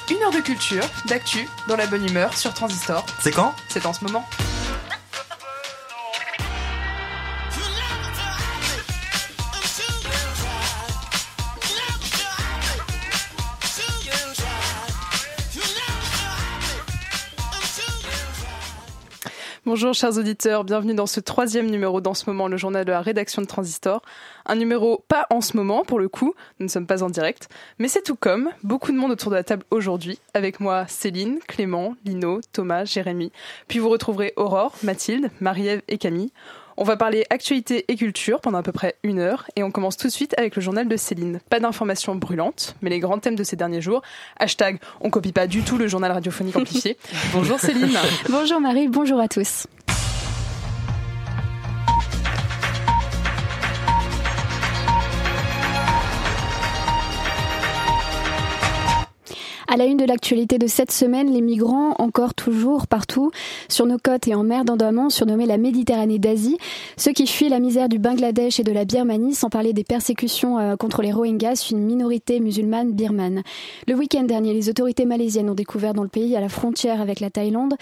Une heure de culture, d'actu, dans la bonne humeur, sur Transistor. C'est quand ? C'est en ce moment. Bonjour chers auditeurs, bienvenue dans ce 3e numéro d'En ce moment, le journal de la rédaction de Transistor. Un numéro pas en ce moment pour le coup, nous ne sommes pas en direct, mais c'est tout comme, beaucoup de monde autour de la table aujourd'hui. Avec moi Céline, Clément, Lino, Thomas, Jérémy, puis vous retrouverez Aurore, Mathilde, Marie-Ève et Camille. On va parler actualité et culture pendant à peu près 1 heure et on commence tout de suite avec le journal de Céline. Pas d'informations brûlantes, mais les grands thèmes de ces derniers jours. Hashtag, on copie pas du tout le journal radiophonique amplifié. Bonjour Céline. Bonjour Marie, bonjour à tous. À la une de l'actualité de cette semaine, les migrants, encore toujours partout, sur nos côtes et en mer d'Andaman, surnommée la Méditerranée d'Asie, ceux qui fuient la misère du Bangladesh et de la Birmanie, sans parler des persécutions contre les Rohingyas, une minorité musulmane birmane. Le week-end dernier, les autorités malaisiennes ont découvert dans le pays, à la frontière avec la Thaïlande,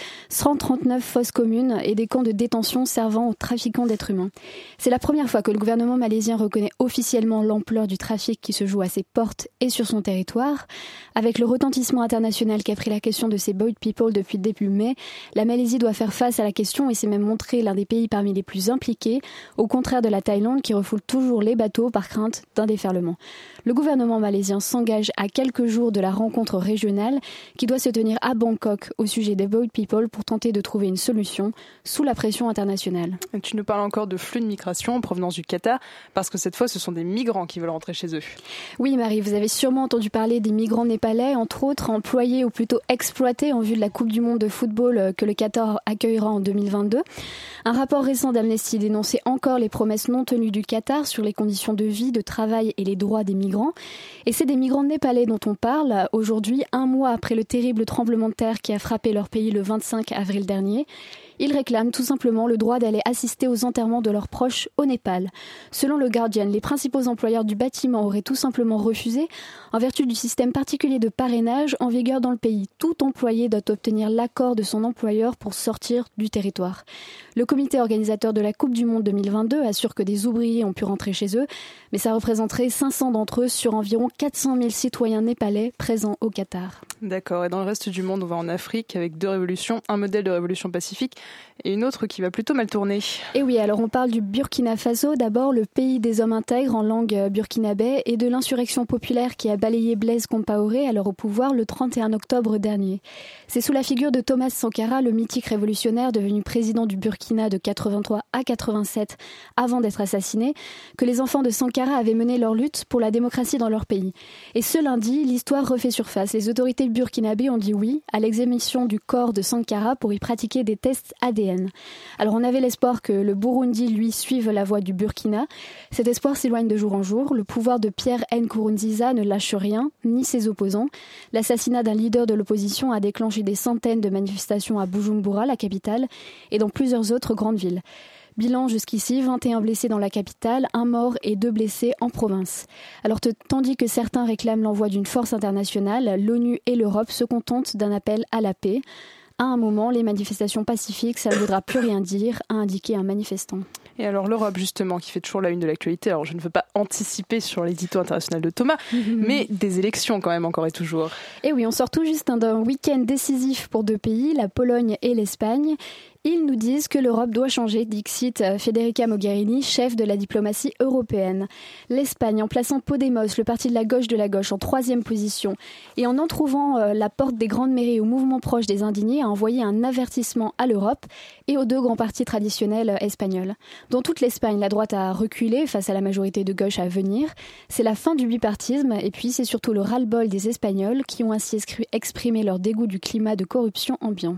139 fosses communes et des camps de détention servant aux trafiquants d'êtres humains. C'est la première fois que le gouvernement malaisien reconnaît officiellement l'ampleur du trafic qui se joue à ses portes et sur son territoire. Avec le retentissement international qui a pris la question de ces boat people depuis début mai, la Malaisie doit faire face à la question et s'est même montré l'un des pays parmi les plus impliqués, au contraire de la Thaïlande qui refoule toujours les bateaux par crainte d'un déferlement. Le gouvernement malaisien s'engage à quelques jours de la rencontre régionale qui doit se tenir à Bangkok au sujet des boat people pour tenter de trouver une solution sous la pression internationale. Et tu nous parles encore de flux de migration en provenance du Qatar parce que cette fois ce sont des migrants qui veulent rentrer chez eux. Oui Marie, vous avez sûrement entendu parler des migrants népalais, entre autres employés ou plutôt exploités en vue de la Coupe du Monde de football que le Qatar accueillera en 2022. Un rapport récent d'Amnesty dénonçait encore les promesses non tenues du Qatar sur les conditions de vie, de travail et les droits des migrants. Et c'est des migrants népalais dont on parle aujourd'hui, 1 mois après le terrible tremblement de terre qui a frappé leur pays le 25 avril dernier. Ils réclament tout simplement le droit d'aller assister aux enterrements de leurs proches au Népal. Selon le Guardian, les principaux employeurs du bâtiment auraient tout simplement refusé en vertu du système particulier de parrainage en vigueur dans le pays. Tout employé doit obtenir l'accord de son employeur pour sortir du territoire. Le comité organisateur de la Coupe du Monde 2022 assure que des ouvriers ont pu rentrer chez eux, mais ça représenterait 500 d'entre eux sur environ 400 000 citoyens népalais présents au Qatar. D'accord, et dans le reste du monde, on va en Afrique avec 2 révolutions, un modèle de révolution pacifique et une autre qui va plutôt mal tourner. Et oui, alors on parle du Burkina Faso, d'abord le pays des hommes intègres en langue burkinabé et de l'insurrection populaire qui a balayé Blaise Compaoré, alors au pouvoir, le 31 octobre dernier. C'est sous la figure de Thomas Sankara, le mythique révolutionnaire devenu président du Burkina de 83 à 87 avant d'être assassiné, que les enfants de Sankara avaient mené leur lutte pour la démocratie dans leur pays. Et ce lundi, l'histoire refait surface. Les autorités burkinabées ont dit oui à l'exémission du corps de Sankara pour y pratiquer des tests ADN. Alors on avait l'espoir que le Burundi, lui, suive la voie du Burkina. Cet espoir s'éloigne de jour en jour. Le pouvoir de Pierre Nkurunziza ne lâche rien, ni ses opposants. L'assassinat d'un leader de l'opposition a déclenché des centaines de manifestations à Bujumbura, la capitale, et dans plusieurs autres grandes villes. Bilan jusqu'ici, 21 blessés dans la capitale, 1 mort et 2 blessés en province. Alors tandis que certains réclament l'envoi d'une force internationale, l'ONU et l'Europe se contentent d'un appel à la paix. À un moment, les manifestations pacifiques, ça ne voudra plus rien dire, a indiqué un manifestant. Et alors l'Europe justement, qui fait toujours la une de l'actualité, alors je ne veux pas anticiper sur l'édito international de Thomas, mais des élections quand même encore et toujours. Et oui, on sort tout juste d'un week-end décisif pour 2 pays, la Pologne et l'Espagne. Ils nous disent que l'Europe doit changer, dixit Federica Mogherini, chef de la diplomatie européenne. L'Espagne, en plaçant Podemos, le parti de la gauche, en 3e position, et en trouvant la porte des grandes mairies au mouvement proche des indignés, a envoyé un avertissement à l'Europe et aux 2 grands partis traditionnels espagnols. Dans toute l'Espagne, la droite a reculé face à la majorité de gauche à venir. C'est la fin du bipartisme, et puis c'est surtout le ras-le-bol des Espagnols qui ont ainsi exprimé leur dégoût du climat de corruption ambiant.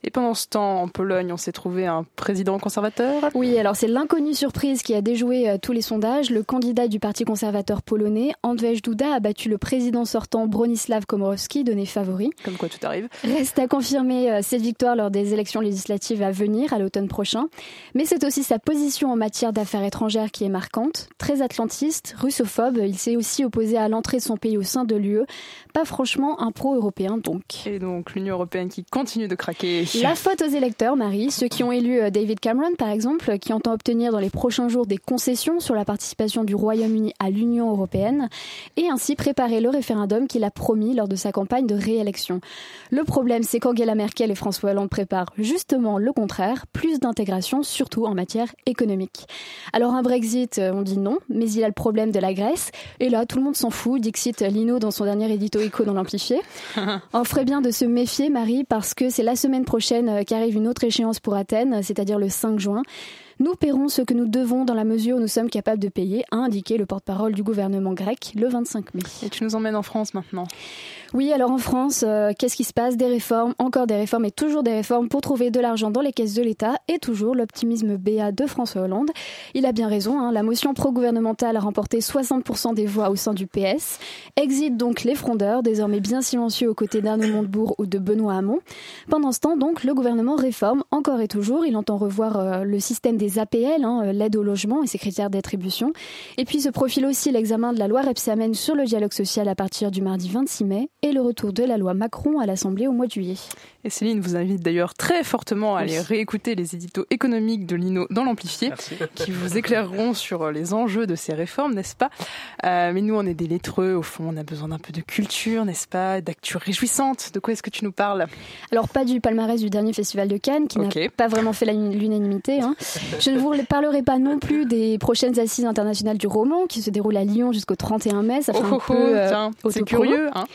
Et pendant ce temps, en Pologne, on s'est trouvé un président conservateur. Oui, alors c'est l'inconnu surprise qui a déjoué tous les sondages. Le candidat du Parti conservateur polonais, Andrzej Duda, a battu le président sortant Bronisław Komorowski, donné favori. Comme quoi tout arrive. Reste à confirmer cette victoire lors des élections législatives à venir, à l'automne prochain. Mais c'est aussi sa position en matière d'affaires étrangères qui est marquante. Très atlantiste, russophobe, il s'est aussi opposé à l'entrée de son pays au sein de l'UE. Pas franchement un pro-européen donc. Et donc l'Union européenne qui continue de craquer. La faute aux électeurs, Marie, ceux qui ont élu David Cameron par exemple, qui entend obtenir dans les prochains jours des concessions sur la participation du Royaume-Uni à l'Union européenne et ainsi préparer le référendum qu'il a promis lors de sa campagne de réélection. Le problème, c'est qu'Angela Merkel et François Hollande préparent justement le contraire, plus d'intégration, surtout en matière économique. Alors un Brexit, on dit non, mais il y a le problème de la Grèce, et là tout le monde s'en fout, dixit Lino dans son dernier édito éco dans l'Amplifié. On ferait bien de se méfier, Marie, parce que c'est la semaine prochaine qu'arrive une autre échéance pour Athènes, c'est-à-dire le 5 juin. Nous paierons ce que nous devons dans la mesure où nous sommes capables de payer, a indiqué le porte-parole du gouvernement grec le 25 mai. Et tu nous emmènes en France maintenant. Oui, alors en France, qu'est-ce qui se passe ? Des réformes, encore des réformes et toujours des réformes pour trouver de l'argent dans les caisses de l'État et toujours l'optimisme béat de François Hollande. Il a bien raison, hein, la motion pro-gouvernementale a remporté 60% des voix au sein du PS. Exit donc les frondeurs, désormais bien silencieux aux côtés d'Arnaud Montebourg ou de Benoît Hamon. Pendant ce temps, donc, le gouvernement réforme encore et toujours. Il entend revoir le système des APL, l'aide au logement et ses critères d'attribution. Et puis se profile aussi l'examen de la loi Rebsamen sur le dialogue social à partir du mardi 26 mai et le retour de la loi Macron à l'Assemblée au mois de juillet. Et Céline vous invite d'ailleurs très fortement à aller réécouter les éditos économiques de Lino dans l'Amplifié, qui vous éclaireront sur les enjeux de ces réformes, n'est-ce pas ? Mais nous, on est des lettreux, au fond, on a besoin d'un peu de culture, n'est-ce pas ? D'actu réjouissante. De quoi est-ce que tu nous parles ? Alors, pas du palmarès du dernier festival de Cannes, qui n'a pas vraiment fait l'unanimité. Je ne vous parlerai pas non plus des prochaines assises internationales du roman, qui se déroulent à Lyon jusqu'au 31 mai. Ça fait un peu tiens, c'est curieux, hein.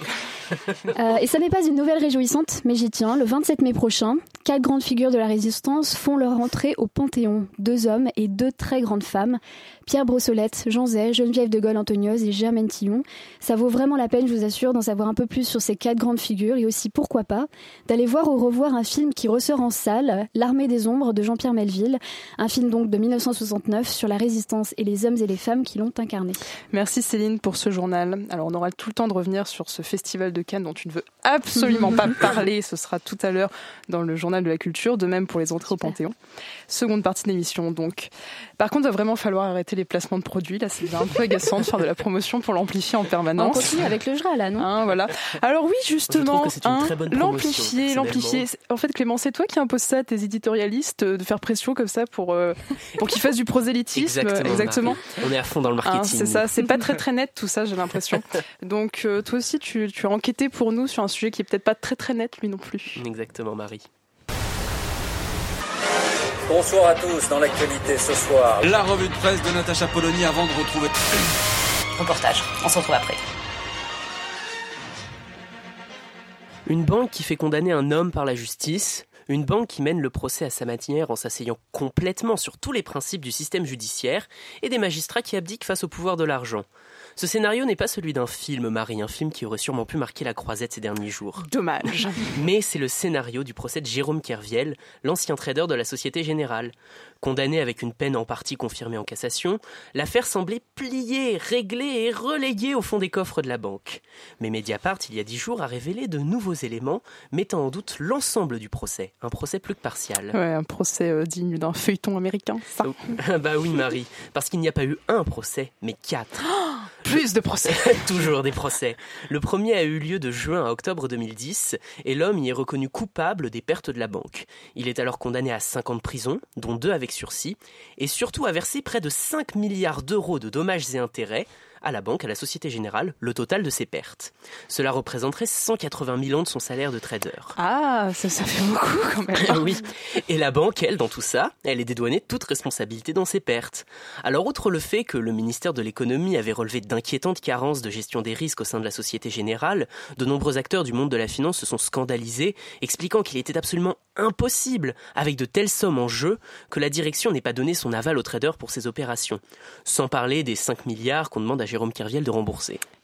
Et ça n'est pas une nouvelle réjouissante, mais j'y tiens. Le 27 mai prochain, 4 grandes figures de la résistance font leur entrée au Panthéon. 2 hommes et 2 très grandes femmes. Pierre Brossolette, Jean Zay, Geneviève de Gaulle-Anthonioz et Germaine Tillon. Ça vaut vraiment la peine, je vous assure, d'en savoir un peu plus sur ces 4 grandes figures et aussi, pourquoi pas, d'aller voir ou revoir un film qui ressort en salle, L'Armée des Ombres de Jean-Pierre Melville. Un film donc de 1969 sur la résistance et les hommes et les femmes qui l'ont incarné. Merci Céline pour ce journal. Alors on aura tout le temps de revenir sur ce festival de Cannes dont tu ne veux absolument pas parler. Ce sera tout à l'heure dans le journal de la culture, de même pour les entrées au Panthéon. Seconde partie de l'émission donc. Par contre, il va vraiment falloir arrêter les placements de produits. Là, c'est un peu agaçant de faire de la promotion pour l'Amplifié en permanence. On continue avec le JRA là, non ? Voilà. Alors oui, justement, l'Amplifié. En fait, Clément, c'est toi qui imposes ça à tes éditorialistes de faire pression comme ça pour qu'ils fassent du prosélytisme. Exactement. On est à fond dans le marketing. C'est ça. C'est pas très net tout ça, j'ai l'impression. Donc toi aussi, tu as enquêté pour nous sur un sujet qui est peut-être pas très net, lui non plus. Exactement, Marie. Bonsoir à tous, dans l'actualité ce soir. La revue de presse de Natacha Polony avant de retrouver... Reportage, on se retrouve après. Une banque qui fait condamner un homme par la justice, une banque qui mène le procès à sa manière en s'asseyant complètement sur tous les principes du système judiciaire et des magistrats qui abdiquent face au pouvoir de l'argent. Ce scénario n'est pas celui d'un film, Marie, un film qui aurait sûrement pu marquer la croisette ces derniers jours. Dommage. Mais c'est le scénario du procès de Jérôme Kerviel, l'ancien trader de la Société Générale. Condamné avec une peine en partie confirmée en cassation, l'affaire semblait pliée, réglée et reléguée au fond des coffres de la banque. Mais Mediapart, il y a 10 jours, a révélé de nouveaux éléments mettant en doute l'ensemble du procès. Un procès plus que partial. Ouais, un procès digne d'un feuilleton américain, ça. Bah oui, Marie, parce qu'il n'y a pas eu un procès, mais 4. Plus de procès. Toujours des procès. Le premier a eu lieu de juin à octobre 2010 et l'homme y est reconnu coupable des pertes de la banque. Il est alors condamné à 5 ans de prison, dont 2 avec sursis, et surtout à verser près de 5 milliards d'euros de dommages et intérêts à la banque, à la Société Générale, le total de ses pertes. Cela représenterait 180 000 ans de son salaire de trader. Ah, ça fait beaucoup quand même. Oui. Et la banque, elle, dans tout ça, elle est dédouanée de toute responsabilité dans ses pertes. Alors, outre le fait que le ministère de l'économie avait relevé d'inquiétantes carences de gestion des risques au sein de la Société Générale, de nombreux acteurs du monde de la finance se sont scandalisés, expliquant qu'il était absolument impossible, avec de telles sommes en jeu, que la direction n'ait pas donné son aval aux traders pour ces opérations. Sans parler des 5 milliards qu'on demande à Jérôme Kerviel de rembourser.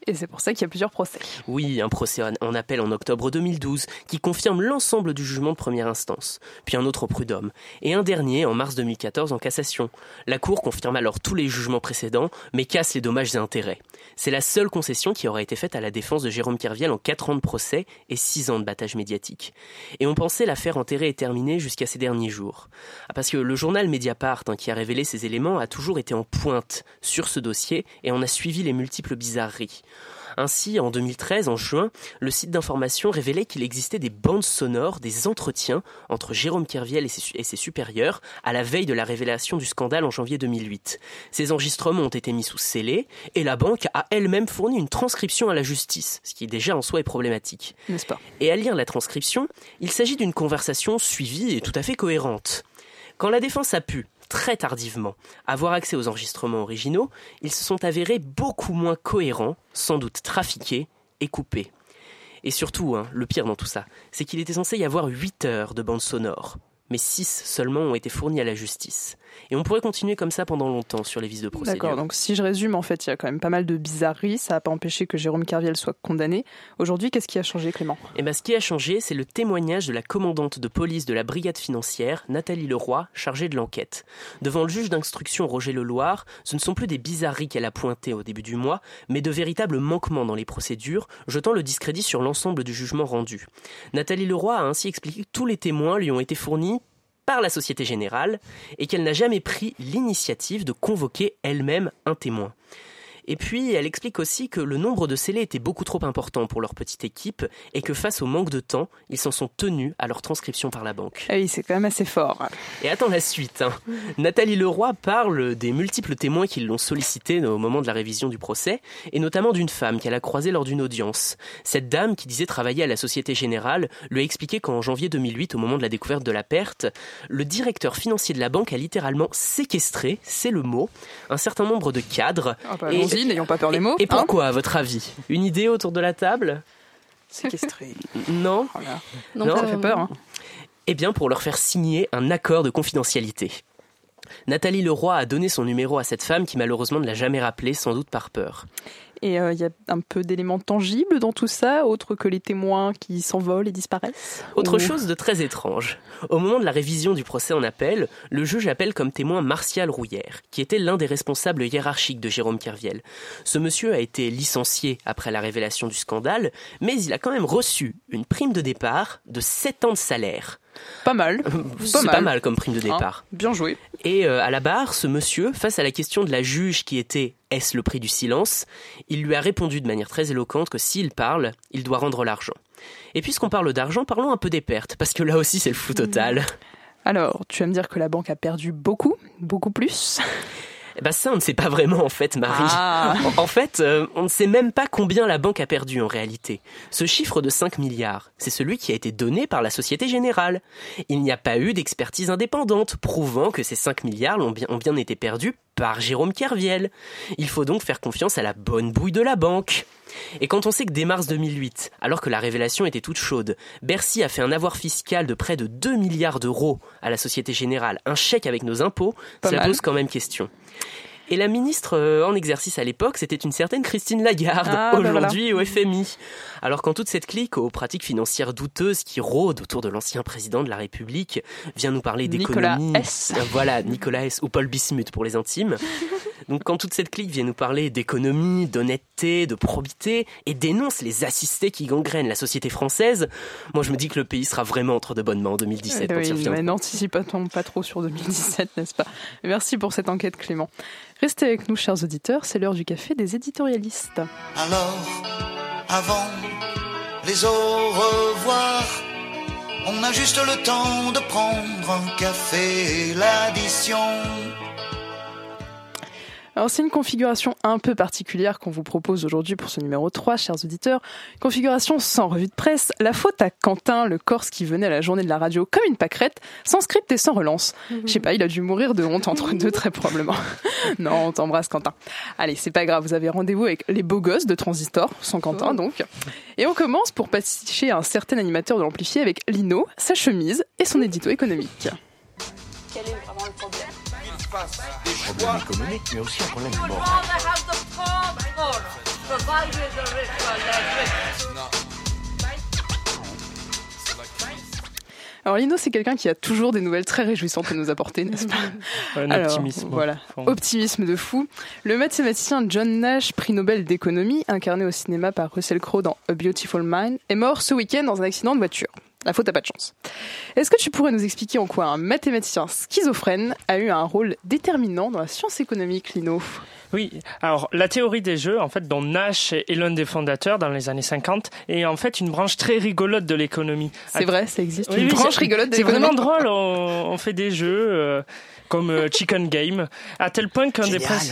Et c'est pour ça qu'il y a plusieurs procès. Oui, un procès en appel en octobre 2012 qui confirme l'ensemble du jugement de première instance, puis un autre au prud'homme, et un dernier en mars 2014 en cassation. La Cour confirme alors tous les jugements précédents, mais casse les dommages et intérêts. C'est la seule concession qui aura été faite à la défense de Jérôme Kerviel en 4 ans de procès et 6 ans de battage médiatique. Et on pensait l'affaire enterrée et terminée jusqu'à ces derniers jours. Parce que le journal Mediapart, qui a révélé ces éléments, a toujours été en pointe sur ce dossier et on a suivi les multiples bizarreries. Ainsi, en 2013, en juin, le site d'information révélait qu'il existait des bandes sonores, des entretiens entre Jérôme Kerviel et ses supérieurs à la veille de la révélation du scandale en janvier 2008. Ces enregistrements ont été mis sous scellé et la banque a elle-même fourni une transcription à la justice, ce qui déjà en soi est problématique. N'est-ce pas ? Et à lire la transcription, il s'agit d'une conversation suivie et tout à fait cohérente. Quand la défense a pu, très tardivement, avoir accès aux enregistrements originaux, ils se sont avérés beaucoup moins cohérents, sans doute trafiqués et coupés. Et surtout, le pire dans tout ça, c'est qu'il était censé y avoir 8 heures de bande sonore, mais 6 seulement ont été fournis à la justice. Et on pourrait continuer comme ça pendant longtemps sur les vices de procédure. D'accord, donc si je résume, en fait, il y a quand même pas mal de bizarreries, ça n'a pas empêché que Jérôme Kerviel soit condamné. Aujourd'hui, qu'est-ce qui a changé, Clément ? Ce qui a changé, c'est le témoignage de la commandante de police de la brigade financière, Nathalie Leroy, chargée de l'enquête. Devant le juge d'instruction Roger Leloir, ce ne sont plus des bizarreries qu'elle a pointées au début du mois, mais de véritables manquements dans les procédures, jetant le discrédit sur l'ensemble du jugement rendu. Nathalie Leroy a ainsi expliqué que tous les témoins lui ont été fournis par la Société Générale et qu'elle n'a jamais pris l'initiative de convoquer elle-même un témoin. Et puis, elle explique aussi que le nombre de scellés était beaucoup trop important pour leur petite équipe et que face au manque de temps, ils s'en sont tenus à leur transcription par la banque. Ah oui, c'est quand même assez fort. Et attends la suite. Nathalie Leroy parle des multiples témoins qui l'ont sollicité au moment de la révision du procès, et notamment d'une femme qu'elle a croisée lors d'une audience. Cette dame, qui disait travailler à la Société Générale, lui a expliqué qu'en janvier 2008, au moment de la découverte de la perte, le directeur financier de la banque a littéralement séquestré, c'est le mot, un certain nombre de cadres. N'ayons pas peur des mots. Et pourquoi, à votre avis ? Une idée autour de la table ? Séquestré. Non. Voilà. Non, ça fait peur. Eh bien, pour leur faire signer un accord de confidentialité. Nathalie Leroy a donné son numéro à cette femme qui malheureusement ne l'a jamais rappelé, sans doute par peur. Et il y a un peu d'éléments tangibles dans tout ça, autre que les témoins qui s'envolent et disparaissent ? Autre chose de très étrange. Au moment de la révision du procès en appel, le juge appelle comme témoin Martial Rouillère, qui était l'un des responsables hiérarchiques de Jérôme Kerviel. Ce monsieur a été licencié après la révélation du scandale, mais il a quand même reçu une prime de départ de 7 ans de salaire. Pas mal. C'est pas mal comme prime de départ. Bien joué. Et à la barre, ce monsieur, face à la question de la juge qui était « Est-ce le prix du silence ?», il lui a répondu de manière très éloquente que s'il parle, il doit rendre l'argent. Et puisqu'on parle d'argent, parlons un peu des pertes, parce que là aussi c'est le flou total. Alors, tu vas me dire que la banque a perdu beaucoup plus ? Ça, on ne sait pas vraiment en fait, Marie. En fait, on ne sait même pas combien la banque a perdu en réalité. Ce chiffre de 5 milliards, c'est celui qui a été donné par la Société Générale. Il n'y a pas eu d'expertise indépendante prouvant que ces 5 milliards ont bien été perdus par Jérôme Kerviel. Il faut donc faire confiance à la bonne bouille de la banque. Et quand on sait que dès mars 2008, alors que la révélation était toute chaude, Bercy a fait un avoir fiscal de près de 2 milliards d'euros à la Société Générale, un chèque avec nos impôts, ça pose quand même question. Et la ministre en exercice à l'époque, c'était une certaine Christine Lagarde, aujourd'hui au FMI. Alors quand toute cette clique aux pratiques financières douteuses qui rôdent autour de l'ancien président de la République vient nous parler d'économie... Nicolas S. Voilà, Nicolas S. ou Paul Bismuth pour les intimes. Donc quand toute cette clique vient nous parler d'économie, d'honnêteté, de probité et dénonce les assistés qui gangrènent la société française, moi je me dis que le pays sera vraiment entre de bonnes mains en 2017. Mais n'anticipons pas trop sur 2017, n'est-ce pas ? Merci pour cette enquête, Clément. Restez avec nous, chers auditeurs, c'est l'heure du café des éditorialistes. Alors, avant les au revoir, on a juste le temps de prendre un café, l'addition. Alors c'est une configuration un peu particulière qu'on vous propose aujourd'hui pour ce numéro 3, chers auditeurs. Configuration sans revue de presse, la faute à Quentin, le Corse qui venait à la journée de la radio comme une pâquerette, sans script et sans relance. Je sais pas, il a dû mourir de honte entre deux très probablement. Non, on t'embrasse Quentin. Allez, c'est pas grave, vous avez rendez-vous avec les beaux gosses de Transistor, sans Quentin donc. Et on commence pour pasticher un certain animateur de l'Amplifié avec Lino, sa chemise et son édito économique. Quel est vraiment le problème ? Problème économique, mais aussi un problème moral. Alors Lino, c'est quelqu'un qui a toujours des nouvelles très réjouissantes à nous apporter, n'est-ce pas ? Optimisme. Voilà, optimisme de fou. Le mathématicien John Nash, prix Nobel d'économie, incarné au cinéma par Russell Crowe dans A Beautiful Mind, est mort ce week-end dans un accident de voiture. La faute à pas de chance. Est-ce que tu pourrais nous expliquer en quoi un mathématicien schizophrène a eu un rôle déterminant dans la science économique, Lino ? Oui, alors la théorie des jeux, en fait, dont Nash est l'un des fondateurs dans les années 50, est en fait une branche très rigolote de l'économie. C'est vrai, ça existe, une branche rigolote de l'économie. C'est vraiment drôle, on fait des jeux comme Chicken Game, à tel point qu'un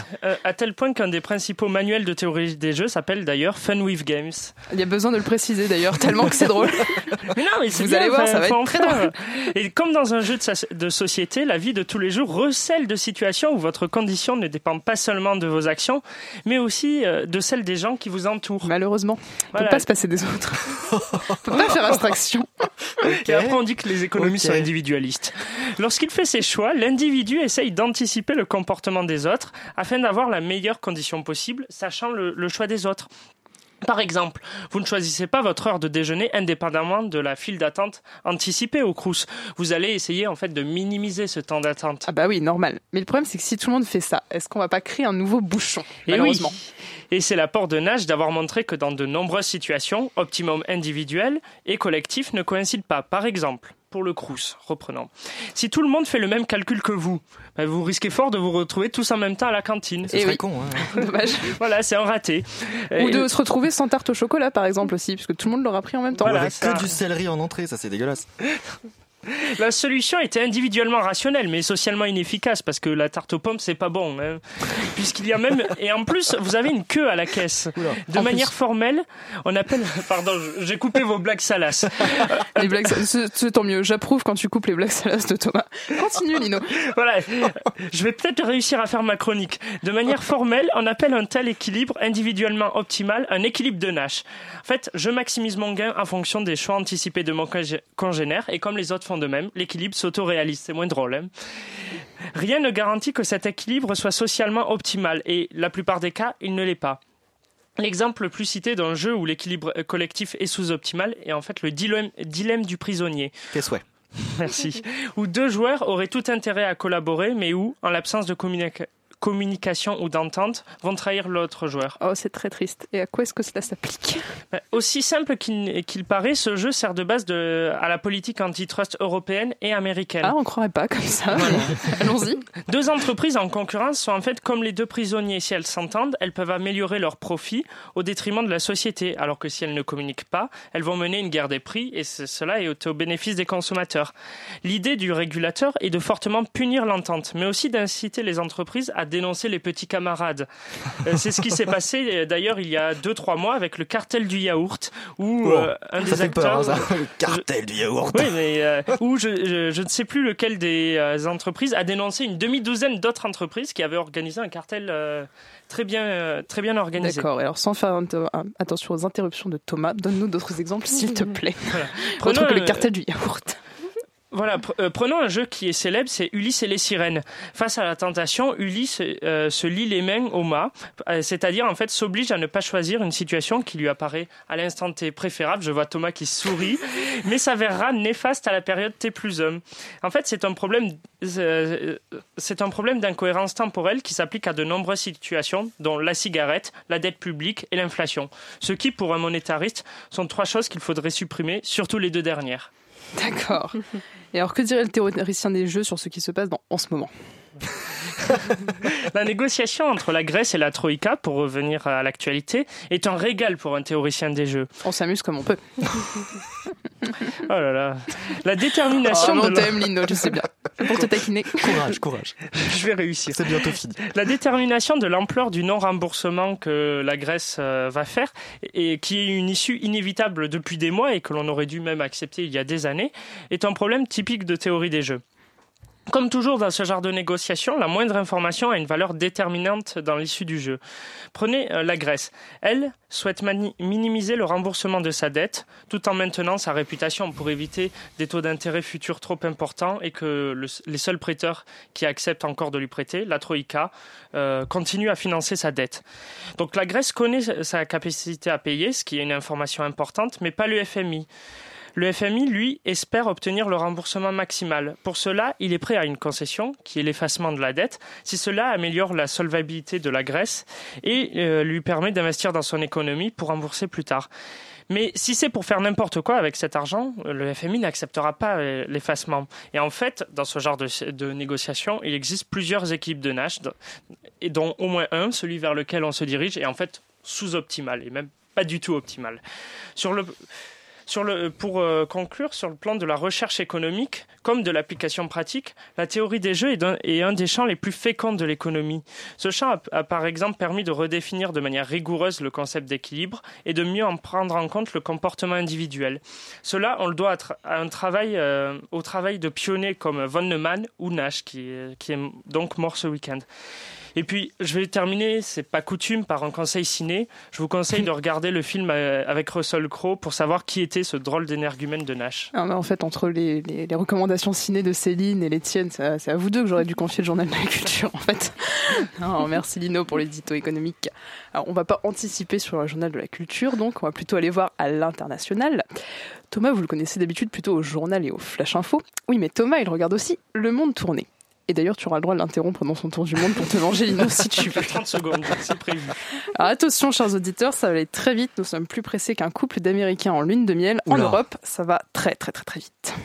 des principaux manuels de théorie des jeux s'appelle d'ailleurs Fun with Games. Il y a besoin de le préciser d'ailleurs, tellement que c'est drôle. Mais non, mais vous allez voir, ça va être très drôle. Et comme dans un jeu de société, la vie de tous les jours recèle de situations où votre condition ne dépend pas seulement de vos actions, mais aussi de celles des gens qui vous entourent. Malheureusement, on ne peut pas se passer des autres. On ne peut pas faire abstraction. Et après, on dit que les économistes sont individualistes. Lorsqu'il fait ses choix, l'individu essaye d'anticiper le comportement des autres afin d'avoir la meilleure condition possible, sachant le choix des autres. Par exemple, vous ne choisissez pas votre heure de déjeuner indépendamment de la file d'attente anticipée au Crous. Vous allez essayer en fait de minimiser ce temps d'attente. Ah bah oui, normal. Mais le problème c'est que si tout le monde fait ça, est-ce qu'on va pas créer un nouveau bouchon, malheureusement ? Et c'est l'apport de Nash d'avoir montré que dans de nombreuses situations, optimum individuel et collectif ne coïncident pas. Par exemple, pour le Crous, reprenons. Si tout le monde fait le même calcul que vous, vous risquez fort de vous retrouver tous en même temps à la cantine. C'est très con, hein. Dommage. Voilà, c'est un raté. Ou de se retrouver sans tarte au chocolat, par exemple, aussi, puisque tout le monde l'aura pris en même temps. Voilà, avec que du céleri en entrée, ça c'est dégueulasse. La solution était individuellement rationnelle, mais socialement inefficace, parce que la tarte aux pommes, c'est pas bon. Hein. Puisqu'il y a même... Et en plus, vous avez une queue à la caisse. Oula. De manière formelle, on appelle... Pardon, j'ai coupé vos blagues salaces. Les blagues c'est tant mieux. J'approuve quand tu coupes les blagues salaces de Thomas. Continue, Lino. Voilà. Je vais peut-être réussir à faire ma chronique. De manière formelle, on appelle un tel équilibre individuellement optimal un équilibre de Nash. En fait, je maximise mon gain en fonction des choix anticipés de mon congénère, et comme les autres font de même, l'équilibre s'auto-réalise. C'est moins drôle. Hein. Rien ne garantit que cet équilibre soit socialement optimal, et la plupart des cas, il ne l'est pas. L'exemple le plus cité d'un jeu où l'équilibre collectif est sous-optimal est en fait le dilemme du prisonnier. Quel souhait. Merci. Où deux joueurs auraient tout intérêt à collaborer, mais où, en l'absence de communication ou d'entente, vont trahir l'autre joueur. Oh, c'est très triste. Et à quoi est-ce que cela s'applique ? Aussi simple qu'il paraît, ce jeu sert de base à la politique antitrust européenne et américaine. Ah, on croirait pas comme ça. Allons-y. Deux entreprises en concurrence sont en fait comme les deux prisonniers. Si elles s'entendent, elles peuvent améliorer leurs profits au détriment de la société. Alors que si elles ne communiquent pas, elles vont mener une guerre des prix, et cela est au bénéfice des consommateurs. L'idée du régulateur est de fortement punir l'entente, mais aussi d'inciter les entreprises à dénoncer les petits camarades. C'est ce qui s'est passé d'ailleurs il y a 2-3 mois avec le cartel du yaourt, où un des acteurs... Peur, hein, le cartel du yaourt. Oui, mais où je ne sais plus lequel des entreprises a dénoncé une demi-douzaine d'autres entreprises qui avaient organisé un cartel très bien organisé. D'accord, alors sans faire attention aux interruptions de Thomas, donne-nous d'autres exemples s'il te plaît. Voilà. Autre que le cartel du yaourt. Voilà, prenons un jeu qui est célèbre, c'est Ulysse et les sirènes. Face à la tentation, Ulysse se lie les mains au mât, c'est-à-dire en fait s'oblige à ne pas choisir une situation qui lui apparaît à l'instant T préférable. Je vois Thomas qui sourit, mais s'avérera néfaste à la période T plus 1. En fait, c'est un problème d'incohérence temporelle qui s'applique à de nombreuses situations, dont la cigarette, la dette publique et l'inflation. Ce qui, pour un monétariste, sont 3 choses qu'il faudrait supprimer, surtout les 2 dernières. D'accord. Et alors, que dirait le théoricien des jeux sur ce qui se passe en ce moment ? La négociation entre la Grèce et la Troïka, pour revenir à l'actualité, est un régal pour un théoricien des jeux. On s'amuse comme on peut. Oh là là. La détermination on t'aime, Lino, je sais bien. Pour te taquiner. Courage. Je vais réussir. C'est bientôt fini. La détermination de l'ampleur du non-remboursement que la Grèce va faire, et qui est une issue inévitable depuis des mois et que l'on aurait dû même accepter il y a des années, est un problème typique de théorie des jeux. Comme toujours dans ce genre de négociation, la moindre information a une valeur déterminante dans l'issue du jeu. Prenez la Grèce. Elle souhaite minimiser le remboursement de sa dette tout en maintenant sa réputation pour éviter des taux d'intérêt futurs trop importants et que les seuls prêteurs qui acceptent encore de lui prêter, la Troïka, continuent à financer sa dette. Donc la Grèce connaît sa capacité à payer, ce qui est une information importante, mais pas le FMI. Le FMI, lui, espère obtenir le remboursement maximal. Pour cela, il est prêt à une concession, qui est l'effacement de la dette, si cela améliore la solvabilité de la Grèce et lui permet d'investir dans son économie pour rembourser plus tard. Mais si c'est pour faire n'importe quoi avec cet argent, le FMI n'acceptera pas l'effacement. Et en fait, dans ce genre de négociation, il existe plusieurs équipes de Nash, et dont au moins un, celui vers lequel on se dirige, est en fait sous-optimal, et même pas du tout optimal. Pour conclure, sur le plan de la recherche économique, comme de l'application pratique, la théorie des jeux est un des champs les plus féconds de l'économie. Ce champ a par exemple permis de redéfinir de manière rigoureuse le concept d'équilibre et de mieux en prendre en compte le comportement individuel. Cela, on le doit au travail de pionniers comme von Neumann ou Nash, qui est donc mort ce week-end. Et puis, je vais terminer, c'est pas coutume, par un conseil ciné. Je vous conseille de regarder le film avec Russell Crowe pour savoir qui était ce drôle d'énergumène de Nash. Ah, mais en fait, entre les recommandations ciné de Céline et les tiennes, c'est à vous deux que j'aurais dû confier le journal de la culture, en fait. Non, merci Lino pour l'édito économique. Alors, on va pas anticiper sur le journal de la culture, donc on va plutôt aller voir à l'international. Thomas, vous le connaissez d'habitude plutôt au journal et au Flash Info. Oui, mais Thomas, il regarde aussi Le Monde tourner. Et d'ailleurs, tu auras le droit de l'interrompre pendant son tour du monde pour te venger, Lino, si tu veux. 30 secondes, c'est prévu. Alors attention, chers auditeurs, ça va aller très vite. Nous sommes plus pressés qu'un couple d'Américains en lune de miel. En Europe, ça va très très très très vite.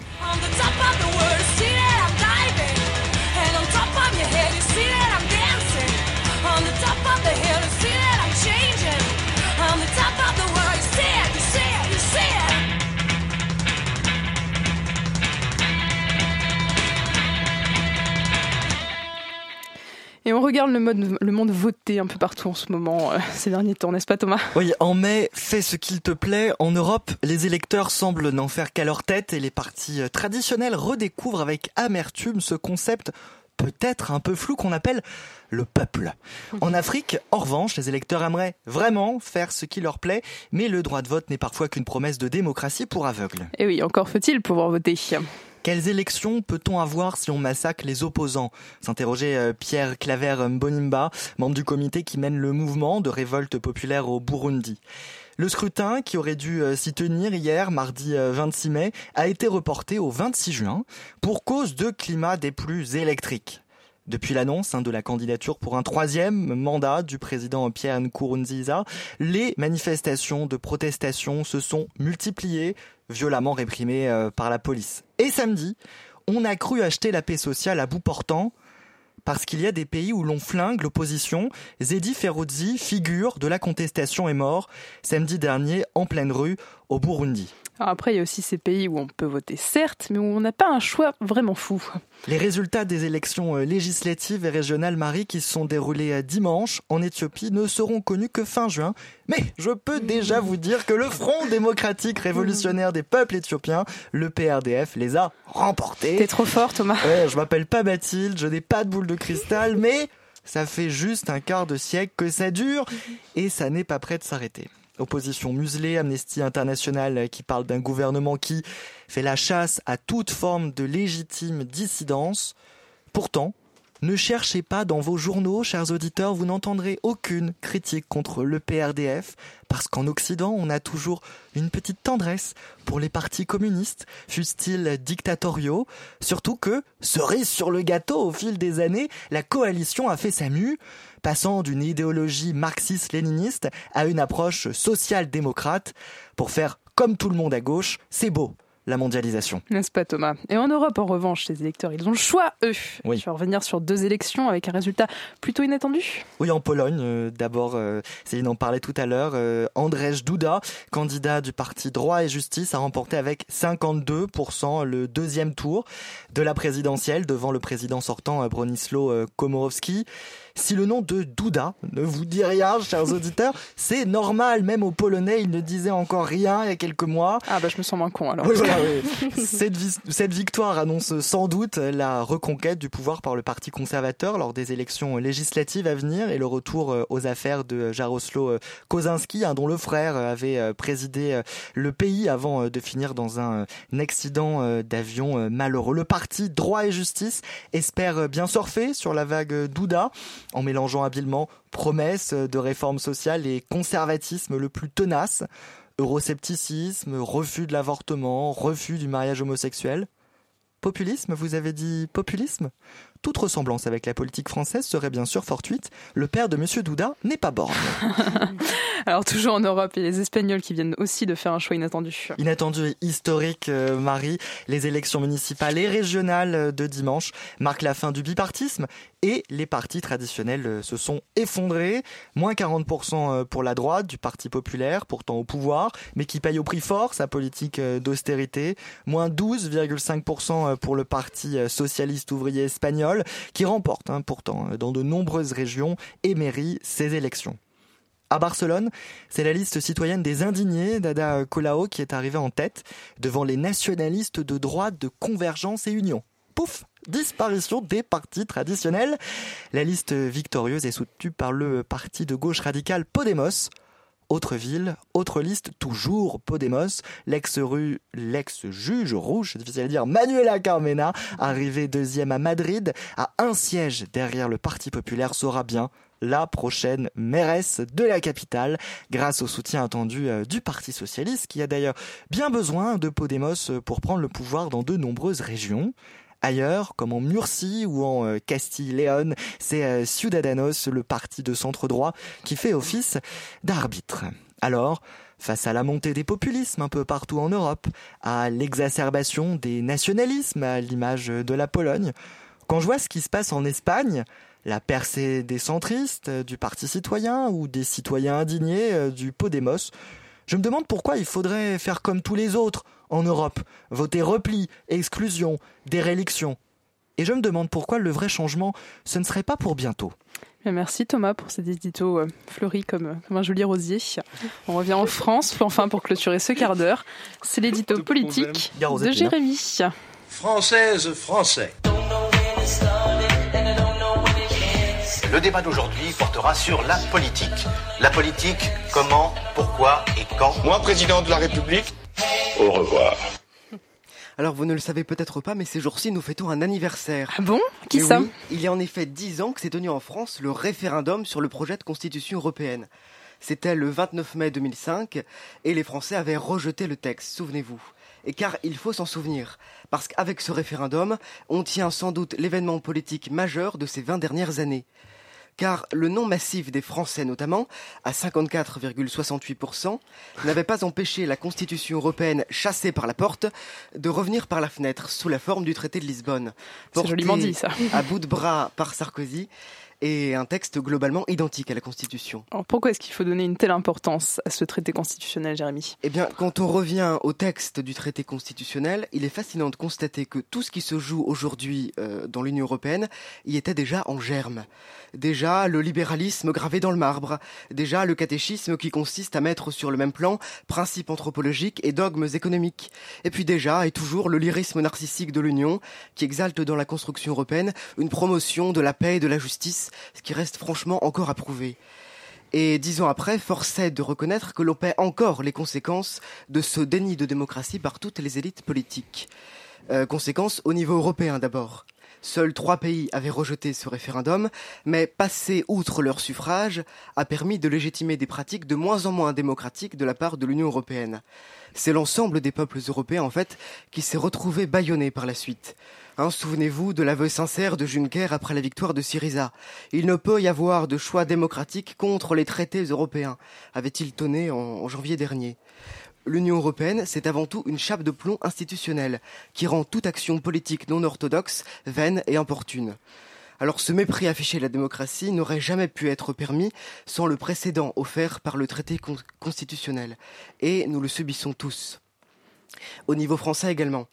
Et on regarde le monde voter un peu partout en ce moment, ces derniers temps, n'est-ce pas Thomas ? Oui, en mai, fais ce qu'il te plaît. En Europe, les électeurs semblent n'en faire qu'à leur tête et les partis traditionnels redécouvrent avec amertume ce concept peut-être un peu flou qu'on appelle le peuple. En Afrique, en revanche, les électeurs aimeraient vraiment faire ce qui leur plaît, mais le droit de vote n'est parfois qu'une promesse de démocratie pour aveugles. Et oui, encore faut-il pouvoir voter. Quelles élections peut-on avoir si on massacre les opposants ? S'interrogeait Pierre Claver Mbonimba, membre du comité qui mène le mouvement de révolte populaire au Burundi. Le scrutin, qui aurait dû s'y tenir hier, mardi 26 mai, a été reporté au 26 juin pour cause de climat des plus électriques. Depuis l'annonce de la candidature pour un 3e mandat du président Pierre Nkurunziza, les manifestations de protestation se sont multipliées, violemment réprimées par la police. Et samedi, on a cru acheter la paix sociale à bout portant, parce qu'il y a des pays où l'on flingue l'opposition. Zedi Ferrozzi, figure de la contestation, est mort samedi dernier en pleine rue au Burundi. Alors après, il y a aussi ces pays où on peut voter, certes, mais où on n'a pas un choix vraiment fou. Les résultats des élections législatives et régionales, Marie, qui se sont déroulées dimanche en Éthiopie, ne seront connus que fin juin. Mais je peux déjà vous dire que le Front démocratique révolutionnaire des peuples éthiopiens, le PRDF, les a remportés. T'es trop fort, Thomas. Ouais, je m'appelle pas Mathilde, je n'ai pas de boule de cristal, mais ça fait juste un quart de siècle que ça dure et ça n'est pas prêt de s'arrêter. Opposition muselée, Amnesty International qui parle d'un gouvernement qui fait la chasse à toute forme de légitime dissidence. Pourtant, ne cherchez pas dans vos journaux, chers auditeurs, vous n'entendrez aucune critique contre le PRDF, parce qu'en Occident, on a toujours une petite tendresse pour les partis communistes, fussent-ils dictatoriaux. Surtout que, cerise sur le gâteau, au fil des années, la coalition a fait sa mue, passant d'une idéologie marxiste-léniniste à une approche social-démocrate. Pour faire comme tout le monde à gauche, c'est beau, la mondialisation. N'est-ce pas Thomas ? Et en Europe, en revanche, les électeurs, ils ont le choix, eux. Oui. Je vais revenir sur 2 élections avec un résultat plutôt inattendu. Oui, en Pologne, d'abord, Céline en parlait tout à l'heure, Andrzej Duda, candidat du parti Droit et Justice, a remporté avec 52% le 2e tour de la présidentielle devant le président sortant Bronisław Komorowski. Si le nom de Duda ne vous dit rien, chers auditeurs, c'est normal. Même aux Polonais, il ne disait encore rien il y a quelques mois. Ah bah je me sens moins con alors. Oui, voilà, oui. Cette victoire annonce sans doute la reconquête du pouvoir par le Parti conservateur lors des élections législatives à venir et le retour aux affaires de Jarosław Kaczyński, dont le frère avait présidé le pays avant de finir dans un accident d'avion malheureux. Le parti Droit et Justice espère bien surfer sur la vague Duda en mélangeant habilement promesses de réformes sociales et conservatisme le plus tenace, euroscepticisme, refus de l'avortement, refus du mariage homosexuel. Populisme, vous avez dit populisme ? Toute ressemblance avec la politique française serait bien sûr fortuite. Le père de Monsieur Duda n'est pas borgne. Alors toujours en Europe, et les Espagnols qui viennent aussi de faire un choix inattendu. Inattendu et historique, Marie. Les élections municipales et régionales de dimanche marquent la fin du bipartisme et les partis traditionnels se sont effondrés. Moins 40% pour la droite du Parti populaire, pourtant au pouvoir, mais qui paye au prix fort sa politique d'austérité. Moins 12,5% pour le Parti socialiste ouvrier espagnol, qui remporte pourtant dans de nombreuses régions et mairies ces élections. À Barcelone, c'est la liste citoyenne des indignés d'Ada Colau qui est arrivée en tête devant les nationalistes de droite de Convergence et Union. Pouf, disparition des partis traditionnels. La liste victorieuse est soutenue par le parti de gauche radical Podemos. Autre ville, autre liste, toujours Podemos. L'ex-juge rouge, c'est difficile à dire, Manuela Carmena, arrivée deuxième à Madrid, à un siège derrière le Parti populaire, sera bien la prochaine mairesse de la capitale, grâce au soutien attendu du Parti socialiste, qui a d'ailleurs bien besoin de Podemos pour prendre le pouvoir dans de nombreuses régions. Ailleurs, comme en Murcie ou en Castille-Léon, c'est Ciudadanos, le parti de centre-droit, qui fait office d'arbitre. Alors, face à la montée des populismes un peu partout en Europe, à l'exacerbation des nationalismes, à l'image de la Pologne, quand je vois ce qui se passe en Espagne, la percée des centristes, du Parti citoyen ou des citoyens indignés du Podemos, je me demande pourquoi il faudrait faire comme tous les autres en Europe, voter repli, exclusion, déréliction. Et je me demande pourquoi le vrai changement, ce ne serait pas pour bientôt. Merci Thomas pour cet édito fleuri comme un joli rosier. On revient en France, enfin pour clôturer ce quart d'heure. C'est l'édito politique de Jérémy. Françaises, Français. Le débat d'aujourd'hui portera sur la politique. La politique, comment, pourquoi et quand. Moi, président de la République, au revoir. Alors vous ne le savez peut-être pas, mais ces jours-ci nous fêtons un anniversaire. Ah bon ? Qui ça ? Oui, il y a en effet 10 ans que s'est tenu en France le référendum sur le projet de constitution européenne. C'était le 29 mai 2005 et les Français avaient rejeté le texte, souvenez-vous. Et car il faut s'en souvenir, parce qu'avec ce référendum, on tient sans doute l'événement politique majeur de ces 20 dernières années. Car le non massif des Français notamment, à 54,68%, n'avait pas empêché la Constitution européenne chassée par la porte de revenir par la fenêtre sous la forme du traité de Lisbonne. C'est joliment dit ça. À bout de bras par Sarkozy. Et un texte globalement identique à la Constitution. Alors pourquoi est-ce qu'il faut donner une telle importance à ce traité constitutionnel, Jérémy ? Eh bien, quand on revient au texte du traité constitutionnel, il est fascinant de constater que tout ce qui se joue aujourd'hui dans l'Union européenne y était déjà en germe. Déjà, le libéralisme gravé dans le marbre. Déjà, le catéchisme qui consiste à mettre sur le même plan principes anthropologiques et dogmes économiques. Et puis déjà, et toujours, le lyrisme narcissique de l'Union qui exalte dans la construction européenne une promotion de la paix et de la justice, ce qui reste franchement encore à prouver. Et 10 ans après, force est de reconnaître que l'on paie encore les conséquences de ce déni de démocratie par toutes les élites politiques. Conséquences au niveau européen d'abord. Seuls 3 pays avaient rejeté ce référendum, mais passer outre leur suffrage a permis de légitimer des pratiques de moins en moins démocratiques de la part de l'Union européenne. C'est l'ensemble des peuples européens, en fait, qui s'est retrouvé bâillonné par la suite. Souvenez-vous de l'aveu sincère de Juncker après la victoire de Syriza. Il ne peut y avoir de choix démocratique contre les traités européens, avait-il tonné en janvier dernier. L'Union européenne, c'est avant tout une chape de plomb institutionnelle qui rend toute action politique non orthodoxe vaine et importune. Alors ce mépris affiché de la démocratie n'aurait jamais pu être permis sans le précédent offert par le traité constitutionnel. Et nous le subissons tous. Au niveau français également.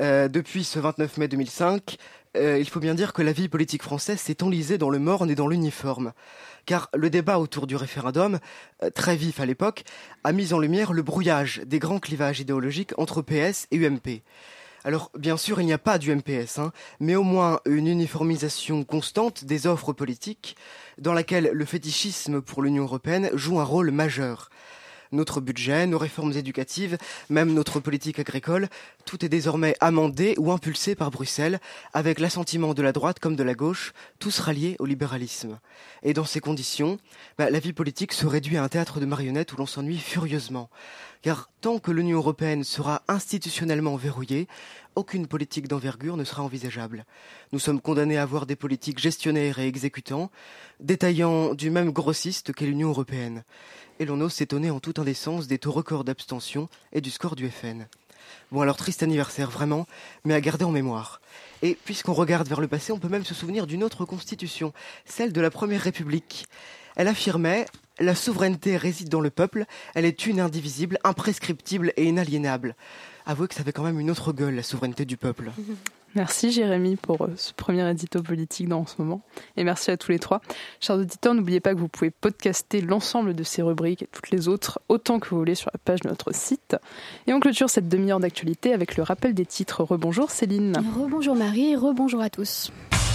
Depuis ce 29 mai 2005, il faut bien dire que la vie politique française s'est enlisée dans le morne et dans l'uniforme. Car le débat autour du référendum, très vif à l'époque, a mis en lumière le brouillage des grands clivages idéologiques entre PS et UMP. Alors, bien sûr, il n'y a pas d'UMPS, mais au moins une uniformisation constante des offres politiques dans laquelle le fétichisme pour l'Union européenne joue un rôle majeur. Notre budget, nos réformes éducatives, même notre politique agricole, tout est désormais amendé ou impulsé par Bruxelles, avec l'assentiment de la droite comme de la gauche, tous ralliés au libéralisme. Et dans ces conditions, la vie politique se réduit à un théâtre de marionnettes où l'on s'ennuie furieusement. Car tant que l'Union européenne sera institutionnellement verrouillée, aucune politique d'envergure ne sera envisageable. Nous sommes condamnés à avoir des politiques gestionnaires et exécutants, détaillant du même grossiste qu'est l'Union européenne. Et l'on ose s'étonner en toute indécence des taux records d'abstention et du score du FN. Bon alors, triste anniversaire vraiment, mais à garder en mémoire. Et puisqu'on regarde vers le passé, on peut même se souvenir d'une autre constitution, celle de la Première République. Elle affirmait « La souveraineté réside dans le peuple, elle est une, indivisible, imprescriptible et inaliénable ». Avouez que ça fait quand même une autre gueule, la souveraineté du peuple. Merci Jérémy pour ce premier édito politique dans En ce moment. Et merci à tous les trois. Chers auditeurs, n'oubliez pas que vous pouvez podcaster l'ensemble de ces rubriques et toutes les autres autant que vous voulez sur la page de notre site. Et on clôture cette demi-heure d'actualité avec le rappel des titres. Rebonjour Céline. Rebonjour Marie et rebonjour à tous.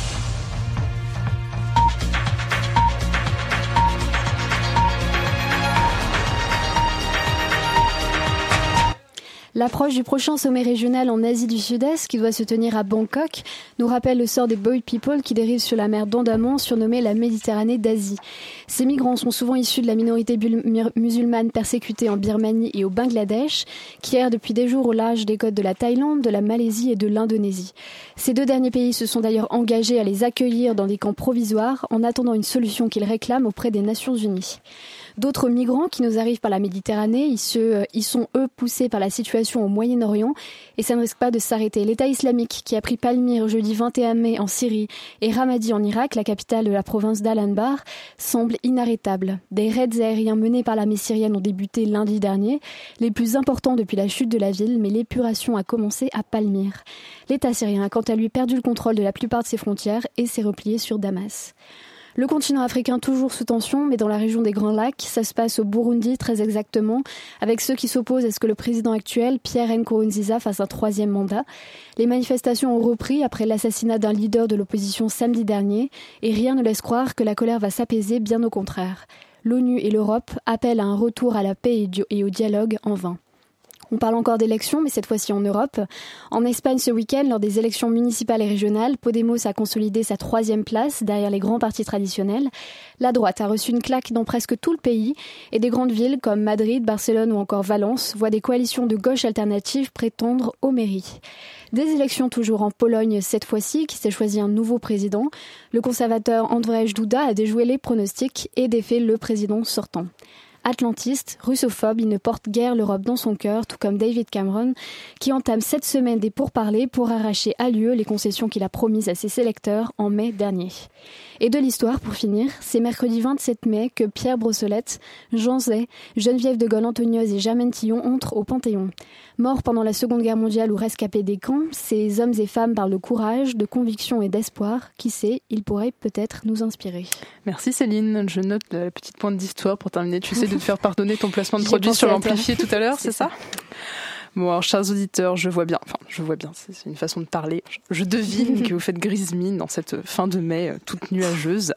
L'approche du prochain sommet régional en Asie du Sud-Est, qui doit se tenir à Bangkok, nous rappelle le sort des boat people qui dérivent sur la mer d'Andaman, surnommée la Méditerranée d'Asie. Ces migrants sont souvent issus de la minorité musulmane persécutée en Birmanie et au Bangladesh, qui errent depuis des jours au large des côtes de la Thaïlande, de la Malaisie et de l'Indonésie. Ces deux derniers pays se sont d'ailleurs engagés à les accueillir dans des camps provisoires en attendant une solution qu'ils réclament auprès des Nations Unies. D'autres migrants qui nous arrivent par la Méditerranée, ils sont eux poussés par la situation au Moyen-Orient et ça ne risque pas de s'arrêter. L'État islamique qui a pris Palmyre jeudi 21 mai en Syrie et Ramadi en Irak, la capitale de la province d'Al-Anbar, semble inarrêtable. Des raids aériens menés par l'armée syrienne ont débuté lundi dernier, les plus importants depuis la chute de la ville, mais l'épuration a commencé à Palmyre. L'État syrien a quant à lui perdu le contrôle de la plupart de ses frontières et s'est replié sur Damas. Le continent africain toujours sous tension, mais dans la région des Grands Lacs, ça se passe au Burundi très exactement, avec ceux qui s'opposent à ce que le président actuel, Pierre Nkurunziza, fasse un troisième mandat. Les manifestations ont repris après l'assassinat d'un leader de l'opposition samedi dernier, et rien ne laisse croire que la colère va s'apaiser, bien au contraire. L'ONU et l'Europe appellent à un retour à la paix et au dialogue en vain. On parle encore d'élections, mais cette fois-ci en Europe. En Espagne ce week-end, lors des élections municipales et régionales, Podemos a consolidé sa 3e place derrière les grands partis traditionnels. La droite a reçu une claque dans presque tout le pays et des grandes villes comme Madrid, Barcelone ou encore Valence voient des coalitions de gauche alternatives prétendre aux mairies. Des élections toujours en Pologne cette fois-ci, qui s'est choisi un nouveau président. Le conservateur Andrzej Duda a déjoué les pronostics et défait le président sortant. Atlantiste, russophobe, il ne porte guère l'Europe dans son cœur, tout comme David Cameron, qui entame cette semaine des pourparlers pour arracher à l'UE les concessions qu'il a promises à ses électeurs en mai dernier. Et de l'histoire, pour finir, c'est mercredi 27 mai que Pierre Brossolette, Jean Zay, Geneviève de Gaulle-Anthonioz et Germaine Tillon entrent au Panthéon. Morts pendant la Seconde Guerre mondiale ou rescapés des camps, ces hommes et femmes parlent de courage, de conviction et d'espoir. Qui sait, ils pourraient peut-être nous inspirer. Merci Céline, je note la petite pointe d'histoire pour terminer. Tu sais de te faire pardonner ton placement de produit sur l'amplifié tout à l'heure, c'est ça ? Bon, alors, chers auditeurs, je vois bien, c'est une façon de parler. Je devine que vous faites grise mine dans cette fin de mai toute nuageuse.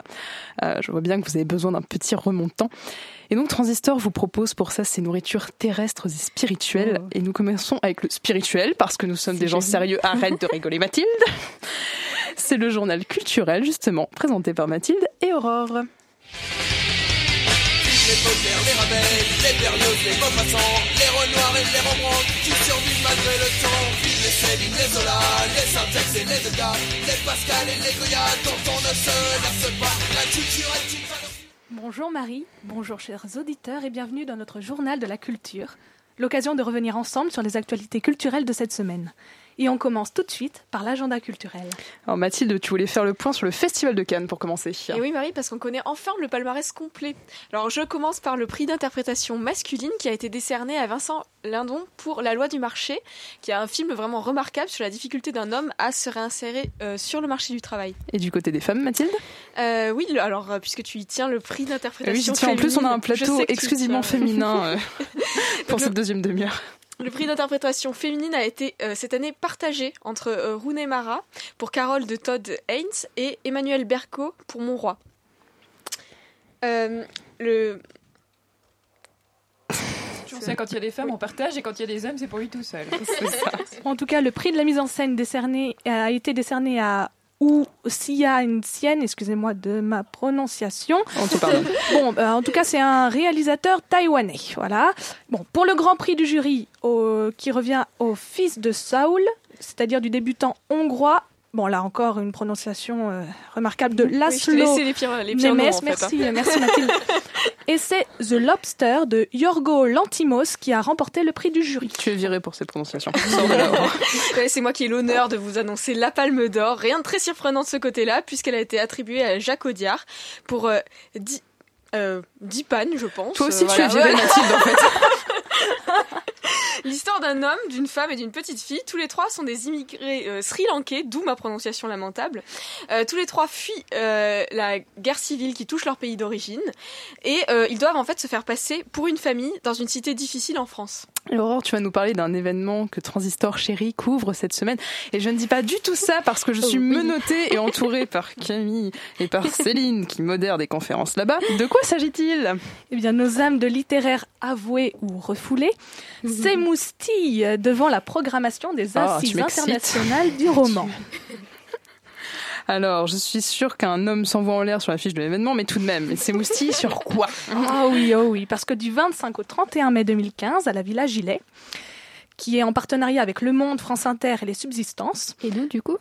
Je vois bien que vous avez besoin d'un petit remontant. Et donc, Transistor vous propose pour ça ses nourritures terrestres et spirituelles. Et nous commençons avec le spirituel, parce que nous sommes des gens sérieux. Arrête de rigoler, Mathilde. C'est le journal culturel, justement, présenté par Mathilde et Aurore. Les paupières, les rabeilles, les berlioz, les maupassants, les renoirs et les rembrandts qui survivent malgré le temps. Vive les Céline, les Zola, les Syntex et les Degas, les Pascal et les Goya dont on ne se lasse pas. La culture est une panoplie. Bonjour Marie, bonjour chers auditeurs et bienvenue dans notre journal de la culture. L'occasion de revenir ensemble sur les actualités culturelles de cette semaine. Et on commence tout de suite par l'agenda culturel. Alors Mathilde, tu voulais faire le point sur le Festival de Cannes pour commencer. Et oui Marie, parce qu'on connaît enfin le palmarès complet. Alors je commence par le prix d'interprétation masculine qui a été décerné à Vincent Lindon pour La Loi du marché, qui est un film vraiment remarquable sur la difficulté d'un homme à se réinsérer sur le marché du travail. Et du côté des femmes, Mathilde ? Oui, alors puisque tu y tiens le prix d'interprétation oui, j'y tiens. En plus, on a un plateau exclusivement féminin pour cette deuxième demi-heure. Le prix d'interprétation féminine a été cette année partagé entre Rooney Mara pour Carole de Todd Haynes et Emmanuel Berco pour Mon Roi. C'est ça, quand il y a des femmes, on partage, et quand il y a des hommes, c'est pour lui tout seul. C'est ça. En tout cas, le prix de la mise en scène a été décerné à Wu Xia-Xian, excusez-moi de ma prononciation. On te pardonne. Bon, en tout cas, c'est un réalisateur taïwanais, voilà. Bon, pour le grand prix du jury, qui revient au fils de Saul, c'est-à-dire du débutant hongrois. Bon, là encore, une prononciation remarquable de Laszlo les pires noms, en fait, merci Mathilde. Et c'est The Lobster de Yorgos Lanthimos qui a remporté le prix du jury. Tu es viré pour ces prononciations. C'est moi qui ai l'honneur de vous annoncer la Palme d'Or. Rien de très surprenant de ce côté-là, puisqu'elle a été attribuée à Jacques Audiard pour 10 pannes, je pense. Toi aussi, tu es viré, Mathilde, en fait. L'histoire d'un homme, d'une femme et d'une petite fille. Tous les trois sont des immigrés sri-lankais, d'où ma prononciation lamentable. Tous les trois fuient la guerre civile qui touche leur pays d'origine. Et ils doivent en fait se faire passer pour une famille dans une cité difficile en France. Et Aurore, tu vas nous parler d'un événement que Transistor Chérie couvre cette semaine. Et je ne dis pas du tout ça parce que je suis menottée et entourée par Camille et par Céline qui modèrent des conférences là-bas. De quoi s'agit-il ? Eh bien, nos âmes de littéraires avoués ou refoulés s'émoustillent devant la programmation des assises internationales du roman. Alors, je suis sûre qu'un homme s'envoie en l'air sur la fiche de l'événement, mais tout de même, c'est moustille sur quoi ? Oh oui, parce que du 25 au 31 mai 2015, à la Villa Gilet, qui est en partenariat avec Le Monde, France Inter et les Subsistances. Et nous, du coup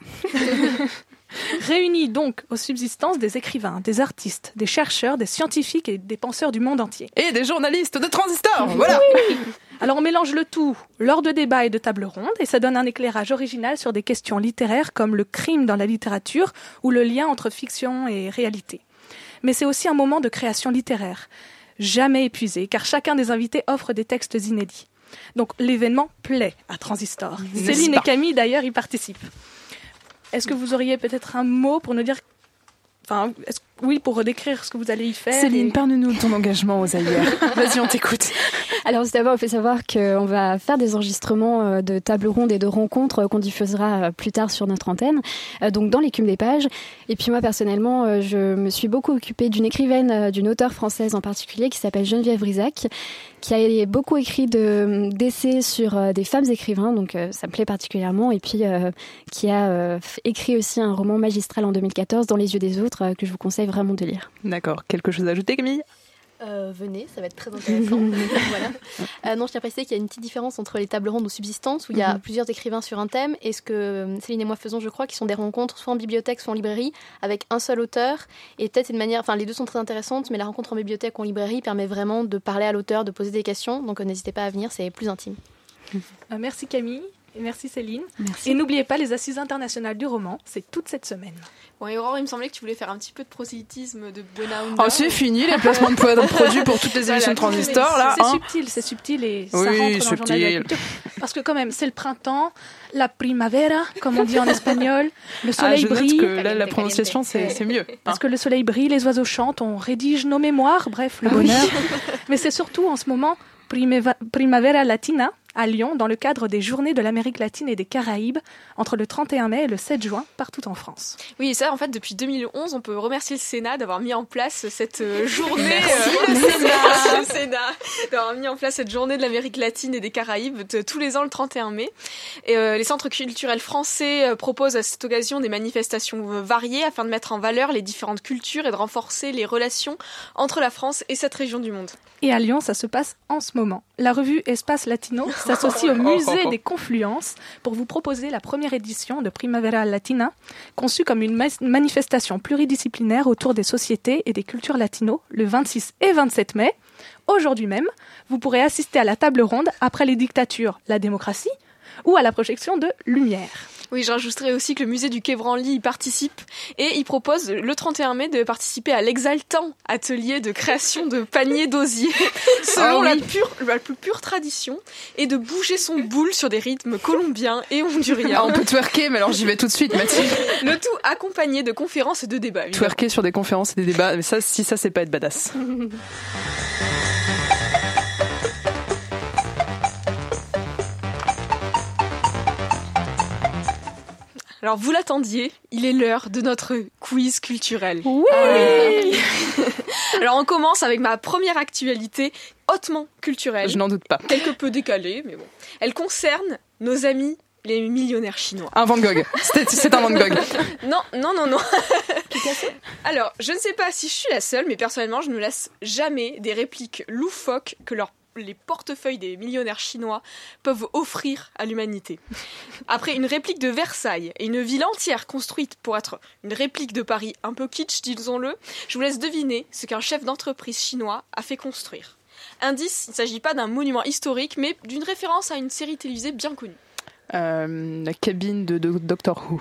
réunit donc aux Subsistances des écrivains, des artistes, des chercheurs, des scientifiques et des penseurs du monde entier. Et des journalistes de Transistor, voilà. Oui. Alors on mélange le tout lors de débats et de tables rondes et ça donne un éclairage original sur des questions littéraires comme le crime dans la littérature ou le lien entre fiction et réalité. Mais c'est aussi un moment de création littéraire, jamais épuisé, car chacun des invités offre des textes inédits. Donc l'événement plaît à Transistor. Céline et Camille d'ailleurs y participent. Est-ce que vous auriez peut-être un mot pour nous dire... Enfin, pour décrire ce que vous allez y faire. Céline, parle-nous de ton engagement aux ailleurs. Vas-y, on t'écoute. Alors, tout d'abord, il faut savoir qu'on va faire des enregistrements de tables rondes et de rencontres qu'on diffusera plus tard sur notre antenne, donc dans l'écume des pages. Et puis moi, personnellement, je me suis beaucoup occupée d'une écrivaine, d'une auteure française en particulier, qui s'appelle Geneviève Rizac, qui a beaucoup écrit d'essais sur des femmes écrivains, donc ça me plaît particulièrement, et puis qui a écrit aussi un roman magistral en 2014, Dans les yeux des autres, que je vous conseille vraiment de lire. D'accord. Quelque chose à ajouter, Camille ? Venez, ça va être très intéressant. Voilà. Non, je tiens à préciser qu'il y a une petite différence entre les tables rondes ou subsistances où il y a plusieurs écrivains sur un thème et ce que Céline et moi faisons, je crois, qui sont des rencontres soit en bibliothèque, soit en librairie avec un seul auteur. Et peut-être c'est une manière, enfin les deux sont très intéressantes, mais la rencontre en bibliothèque ou en librairie permet vraiment de parler à l'auteur, de poser des questions. Donc n'hésitez pas à venir, c'est plus intime. Merci Camille. Et merci Céline. Merci. Et n'oubliez pas les Assises internationales du roman, c'est toute cette semaine. Bon, et Aurore, il me semblait que tu voulais faire un petit peu de prosélytisme de Bonahonda. Oh, c'est fini les placements de produits pour toutes les émissions de Transistor là. C'est subtil et ça rentre dans le journal de la culture. Parce que quand même, c'est le printemps, la primavera, comme on dit en espagnol, le soleil brille. Que là, la prononciation c'est mieux. Parce que le soleil brille, les oiseaux chantent, on rédige nos mémoires, bref, le bonheur. Mais c'est surtout en ce moment Primavera Latina à Lyon dans le cadre des Journées de l'Amérique latine et des Caraïbes entre le 31 mai et le 7 juin partout en France. Oui, et ça en fait depuis 2011, on peut remercier le Sénat d'avoir mis en place cette journée. Merci le Sénat d'avoir mis en place cette journée de l'Amérique latine et des Caraïbes tous les ans le 31 mai. Et les centres culturels français proposent à cette occasion des manifestations variées afin de mettre en valeur les différentes cultures et de renforcer les relations entre la France et cette région du monde. Et à Lyon, ça se passe en ce moment. La revue Espace Latino s'associe au Musée des Confluences pour vous proposer la première édition de Primavera Latina, conçue comme une manifestation pluridisciplinaire autour des sociétés et des cultures latino le 26 et 27 mai. Aujourd'hui même, vous pourrez assister à la table ronde après les dictatures, la démocratie, ou à la projection de lumière. Oui, je rajouterais aussi que le musée du Quai Branly y participe et il propose le 31 mai de participer à l'exaltant atelier de création de paniers d'osier selon la plus pure tradition et de bouger son boule sur des rythmes colombiens et honduriens. On peut twerker, mais alors j'y vais tout de suite, Mathilde. Le tout accompagné de conférences et de débats. Évidemment. Twerker sur des conférences et des débats, mais ça, c'est pas être badass. Alors vous l'attendiez, il est l'heure de notre quiz culturel. Oui. Alors on commence avec ma première actualité hautement culturelle. Je n'en doute pas. Quelque peu décalée, mais bon. Elle concerne nos amis les millionnaires chinois. Un Van Gogh. C'est un Van Gogh. Non. Alors, je ne sais pas si je suis la seule, mais personnellement, je ne laisse jamais des répliques loufoques que les portefeuilles des millionnaires chinois peuvent offrir à l'humanité. Après une réplique de Versailles et une ville entière construite pour être une réplique de Paris un peu kitsch, disons-le, je vous laisse deviner ce qu'un chef d'entreprise chinois a fait construire. Indice, il ne s'agit pas d'un monument historique, mais d'une référence à une série télévisée bien connue. La cabine de Doctor Who.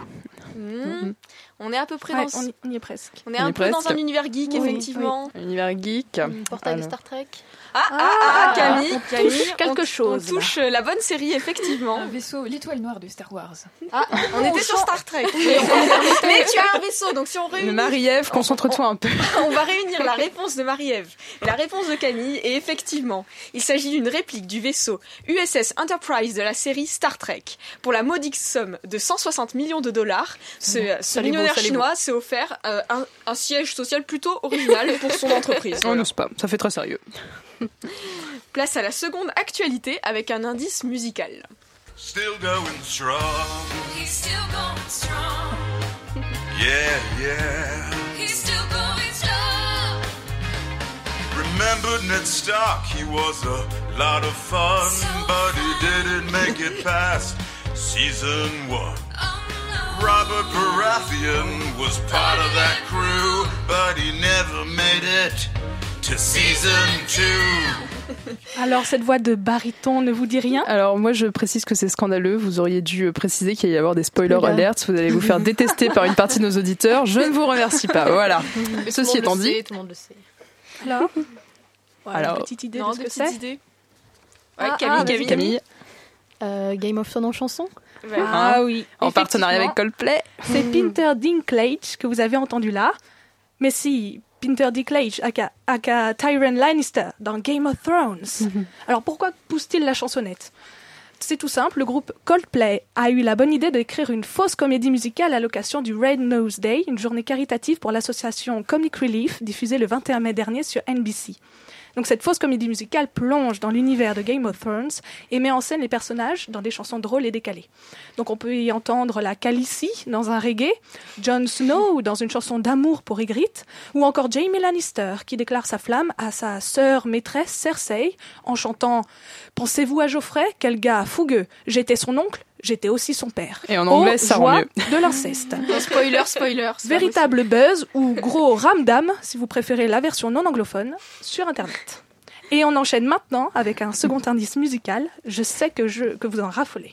On est à peu près dans... On y est presque. On est un peu dans un univers geek, effectivement. Oui. Univers geek. Portail de Star Trek. Camille, quelque chose. On touche la bonne série, effectivement. Un vaisseau, l'étoile noire de Star Wars. On était sur Star Trek. Mais tu as un vaisseau, donc si on réunit... Marie-Ève, concentre-toi un peu. On va réunir la réponse de Marie-Ève et la réponse de Camille, et effectivement, il s'agit d'une réplique du vaisseau USS Enterprise de la série Star Trek. Pour la modique somme de 160 millions de dollars, ce millionnaire chinois s'est offert un siège social plutôt original pour son entreprise. On n'ose pas, ça fait très sérieux. Place à la seconde actualité avec un indice musical. Still going strong. He's still going strong. Yeah. He's still going strong. Remember Ned Stark, he was a lot of fun, but he didn't make it past season 1. Robert Baratheon was part of that crew, but he never made it to season 2. Alors, cette voix de baryton ne vous dit rien ? Alors, moi, je précise que c'est scandaleux. Vous auriez dû préciser qu'il y a y avoir des spoilers alerts. Vous allez vous faire détester par une partie de nos auditeurs. Je ne vous remercie pas. Voilà. Mais ceci étant dit... Tout le monde le sait. Alors, une petite idée de ce que c'est ? Idée. Camille. Game of Thrones en chanson ? Oui. En partenariat avec Coldplay. C'est Peter Dinklage que vous avez entendu là. Mais si... Peter Dinklage, aka Tyrion Lannister, dans Game of Thrones. Alors pourquoi pousse-t-il la chansonnette ? C'est tout simple, le groupe Coldplay a eu la bonne idée d'écrire une fausse comédie musicale à l'occasion du Red Nose Day, une journée caritative pour l'association Comic Relief, diffusée le 21 mai dernier sur NBC. Donc cette fausse comédie musicale plonge dans l'univers de Game of Thrones et met en scène les personnages dans des chansons drôles et décalées. Donc on peut y entendre la Khaleesi dans un reggae, Jon Snow dans une chanson d'amour pour Ygritte, ou encore Jaime Lannister qui déclare sa flamme à sa sœur maîtresse Cersei en chantant « Pensez-vous à Geoffrey, quel gars fougueux, j'étais son oncle, j'étais aussi son père. » Et en anglais, ça rend mieux. De l'inceste. Spoiler. Véritable buzz ou gros ramdam, si vous préférez la version non anglophone, sur Internet. Et on enchaîne maintenant avec un second indice musical. Je sais que vous en raffolez.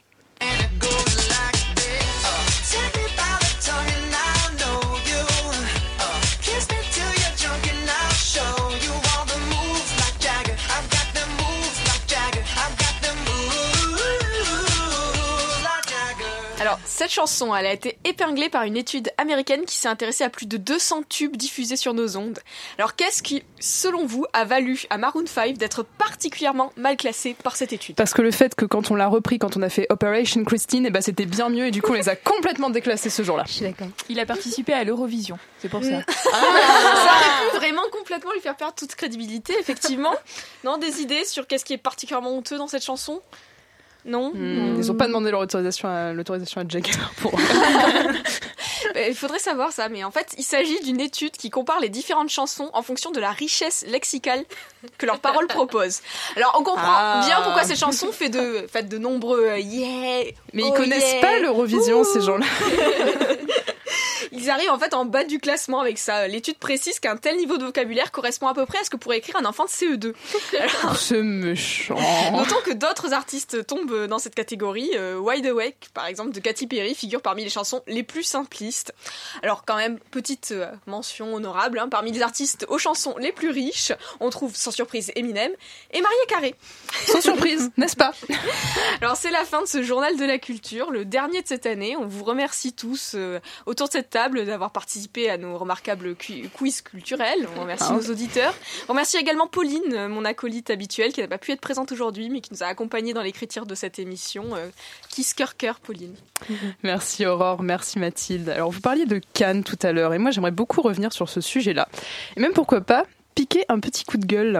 Alors, cette chanson, elle a été épinglée par une étude américaine qui s'est intéressée à plus de 200 tubes diffusés sur nos ondes. Alors, qu'est-ce qui, selon vous, a valu à Maroon 5 d'être particulièrement mal classé par cette étude ? Parce que le fait que quand on l'a repris, quand on a fait Operation Christine, c'était bien mieux et du coup, on les a complètement déclassés ce jour-là. Je suis d'accord. Il a participé à l'Eurovision, c'est pour ça. Ça aurait pu vraiment complètement lui faire perdre toute crédibilité, effectivement. Non, des idées sur qu'est-ce qui est particulièrement honteux dans cette chanson ? Non. Ils n'ont pas demandé l'autorisation à Jagger pour... Il faudrait savoir ça, mais en fait, il s'agit d'une étude qui compare les différentes chansons en fonction de la richesse lexicale que leurs paroles proposent. Alors, on comprend bien pourquoi ces chansons font de nombreux yeah. Mais ils connaissent pas l'Eurovision, ces gens-là. Ils arrivent en fait en bas du classement avec ça. L'étude précise qu'un tel niveau de vocabulaire correspond à peu près à ce que pourrait écrire un enfant de CE2. Alors, c'est méchant. Notons que d'autres artistes tombent dans cette catégorie. Wide Awake, par exemple, de Katy Perry, figure parmi les chansons les plus simplistes. Alors quand même, petite mention honorable, hein, parmi les artistes aux chansons les plus riches, on trouve sans surprise Eminem et Mariah Carey. Sans surprise, n'est-ce pas? Alors c'est la fin de ce journal de la culture, le dernier de cette année. On vous remercie tous autour de cette table d'avoir participé à nos remarquables quiz culturels. On remercie nos auditeurs. On remercie également Pauline, mon acolyte habituelle, qui n'a pas pu être présente aujourd'hui, mais qui nous a accompagnés dans l'écriture de cette émission. Kiss cœur, Pauline. Merci Aurore, merci Mathilde. Alors vous parliez de Cannes tout à l'heure, et moi j'aimerais beaucoup revenir sur ce sujet-là. Et même pourquoi pas, piquer un petit coup de gueule.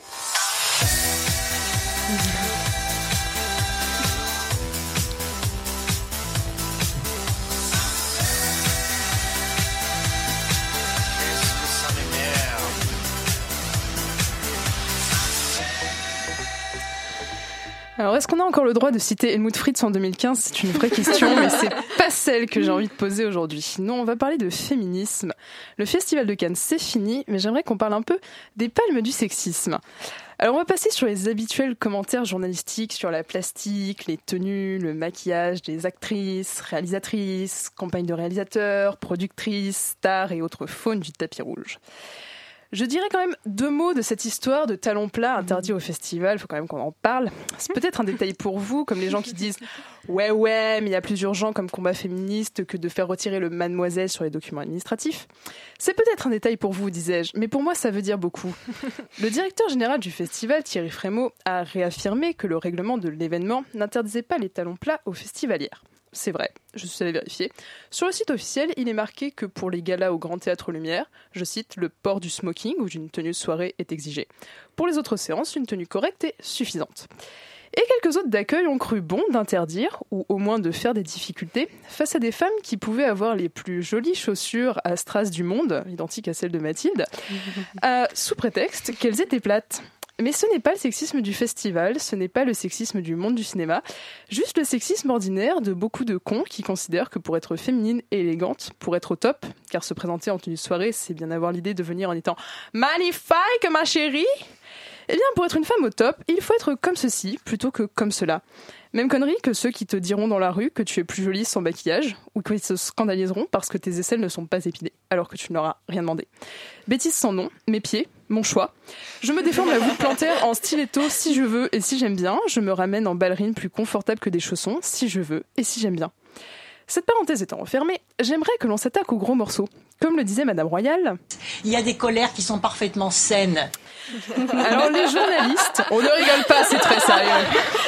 Alors, est-ce qu'on a encore le droit de citer Helmut Fritz en 2015 ? C'est une vraie question, mais c'est pas celle que j'ai envie de poser aujourd'hui. Non, on va parler de féminisme. Le Festival de Cannes, c'est fini, mais j'aimerais qu'on parle un peu des palmes du sexisme. Alors, on va passer sur les habituels commentaires journalistiques sur la plastique, les tenues, le maquillage des actrices, réalisatrices, campagnes de réalisateurs, productrices, stars et autres faunes du tapis rouge. Je dirais quand même 2 mots de cette histoire de talons plats interdits au festival, il faut quand même qu'on en parle. C'est peut-être un détail pour vous, comme les gens qui disent « Ouais, mais il y a plus urgent comme combat féministe que de faire retirer le mademoiselle sur les documents administratifs. » C'est peut-être un détail pour vous, disais-je, mais pour moi ça veut dire beaucoup. Le directeur général du festival, Thierry Frémaux, a réaffirmé que le règlement de l'événement n'interdisait pas les talons plats aux festivalières. C'est vrai, je suis allée vérifier. Sur le site officiel, il est marqué que pour les galas au Grand Théâtre Lumière, je cite, le port du smoking ou d'une tenue de soirée est exigé. Pour les autres séances, une tenue correcte est suffisante. Et quelques autres d'accueil ont cru bon d'interdire, ou au moins de faire des difficultés, face à des femmes qui pouvaient avoir les plus jolies chaussures à strass du monde, identiques à celles de Mathilde, sous prétexte qu'elles étaient plates. Mais ce n'est pas le sexisme du festival, ce n'est pas le sexisme du monde du cinéma, juste le sexisme ordinaire de beaucoup de cons qui considèrent que pour être féminine et élégante, pour être au top, car se présenter en tenue de soirée, c'est bien avoir l'idée de venir en étant « magnifique, ma chérie !» Eh bien, pour être une femme au top, il faut être comme ceci plutôt que comme cela. Même connerie que ceux qui te diront dans la rue que tu es plus jolie sans maquillage, ou qui se scandaliseront parce que tes aisselles ne sont pas épilées, alors que tu ne leur as rien demandé. Bêtise sans nom, mes pieds, mon choix. Je me déforme la voûte plantaire en stiletto si je veux et si j'aime bien. Je me ramène en ballerine plus confortable que des chaussons si je veux et si j'aime bien. Cette parenthèse étant refermée, j'aimerais que l'on s'attaque aux gros morceaux. Comme le disait Madame Royal... Il y a des colères qui sont parfaitement saines. Alors les journalistes... On ne rigole pas, c'est très sérieux.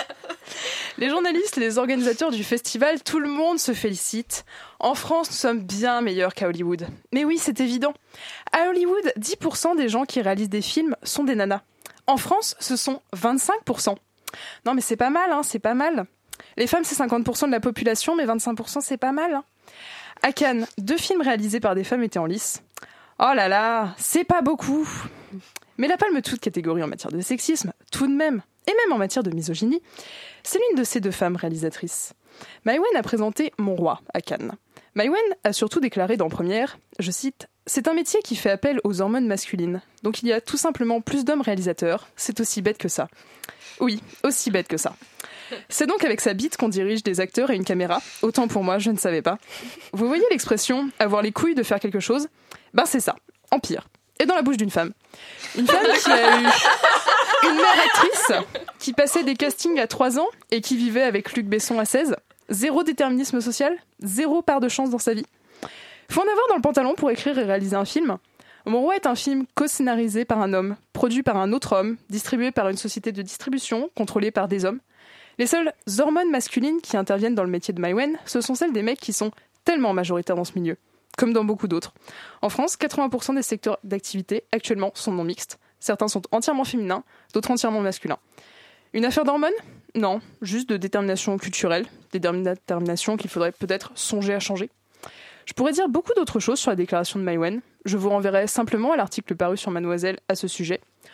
Les journalistes, les organisateurs du festival, tout le monde se félicite. En France, nous sommes bien meilleurs qu'à Hollywood. Mais oui, c'est évident. À Hollywood, 10% des gens qui réalisent des films sont des nanas. En France, ce sont 25%. Non mais c'est pas mal, hein, c'est pas mal. Les femmes, c'est 50% de la population, mais 25%, c'est pas mal. Hein. À Cannes, 2 films réalisés par des femmes étaient en lice. Oh là là, c'est pas beaucoup. Mais la palme toute catégorie en matière de sexisme, tout de même, et même en matière de misogynie, c'est l'une de ces 2 femmes réalisatrices. Mai Wen a présenté Mon Roi à Cannes. Mai Wen a surtout déclaré dans Première, je cite, « C'est un métier qui fait appel aux hormones masculines. Donc il y a tout simplement plus d'hommes réalisateurs. C'est aussi bête que ça. » Oui, aussi bête que ça. C'est donc avec sa bite qu'on dirige des acteurs et une caméra. Autant pour moi, je ne savais pas. Vous voyez l'expression « avoir les couilles de faire quelque chose » ? Ben c'est ça, en pire. Et dans la bouche d'une femme. Une femme qui a eu une mère actrice, qui passait des castings à 3 ans et qui vivait avec Luc Besson à 16. 0 déterminisme social, 0 part de chance dans sa vie. Faut en avoir dans le pantalon pour écrire et réaliser un film. Mon Roi est un film co-scénarisé par un homme, produit par un autre homme, distribué par une société de distribution, contrôlée par des hommes. Les seules hormones masculines qui interviennent dans le métier de Mai Wen, ce sont celles des mecs qui sont tellement majoritaires dans ce milieu, comme dans beaucoup d'autres. En France, 80% des secteurs d'activité actuellement sont non mixtes. Certains sont entièrement féminins, d'autres entièrement masculins. Une affaire d'hormones ? Non, juste de détermination culturelle, des déterminations qu'il faudrait peut-être songer à changer. Je pourrais dire beaucoup d'autres choses sur la déclaration de Mai Wen. Je vous renverrai simplement à l'article paru sur Mademoiselle à ce sujet.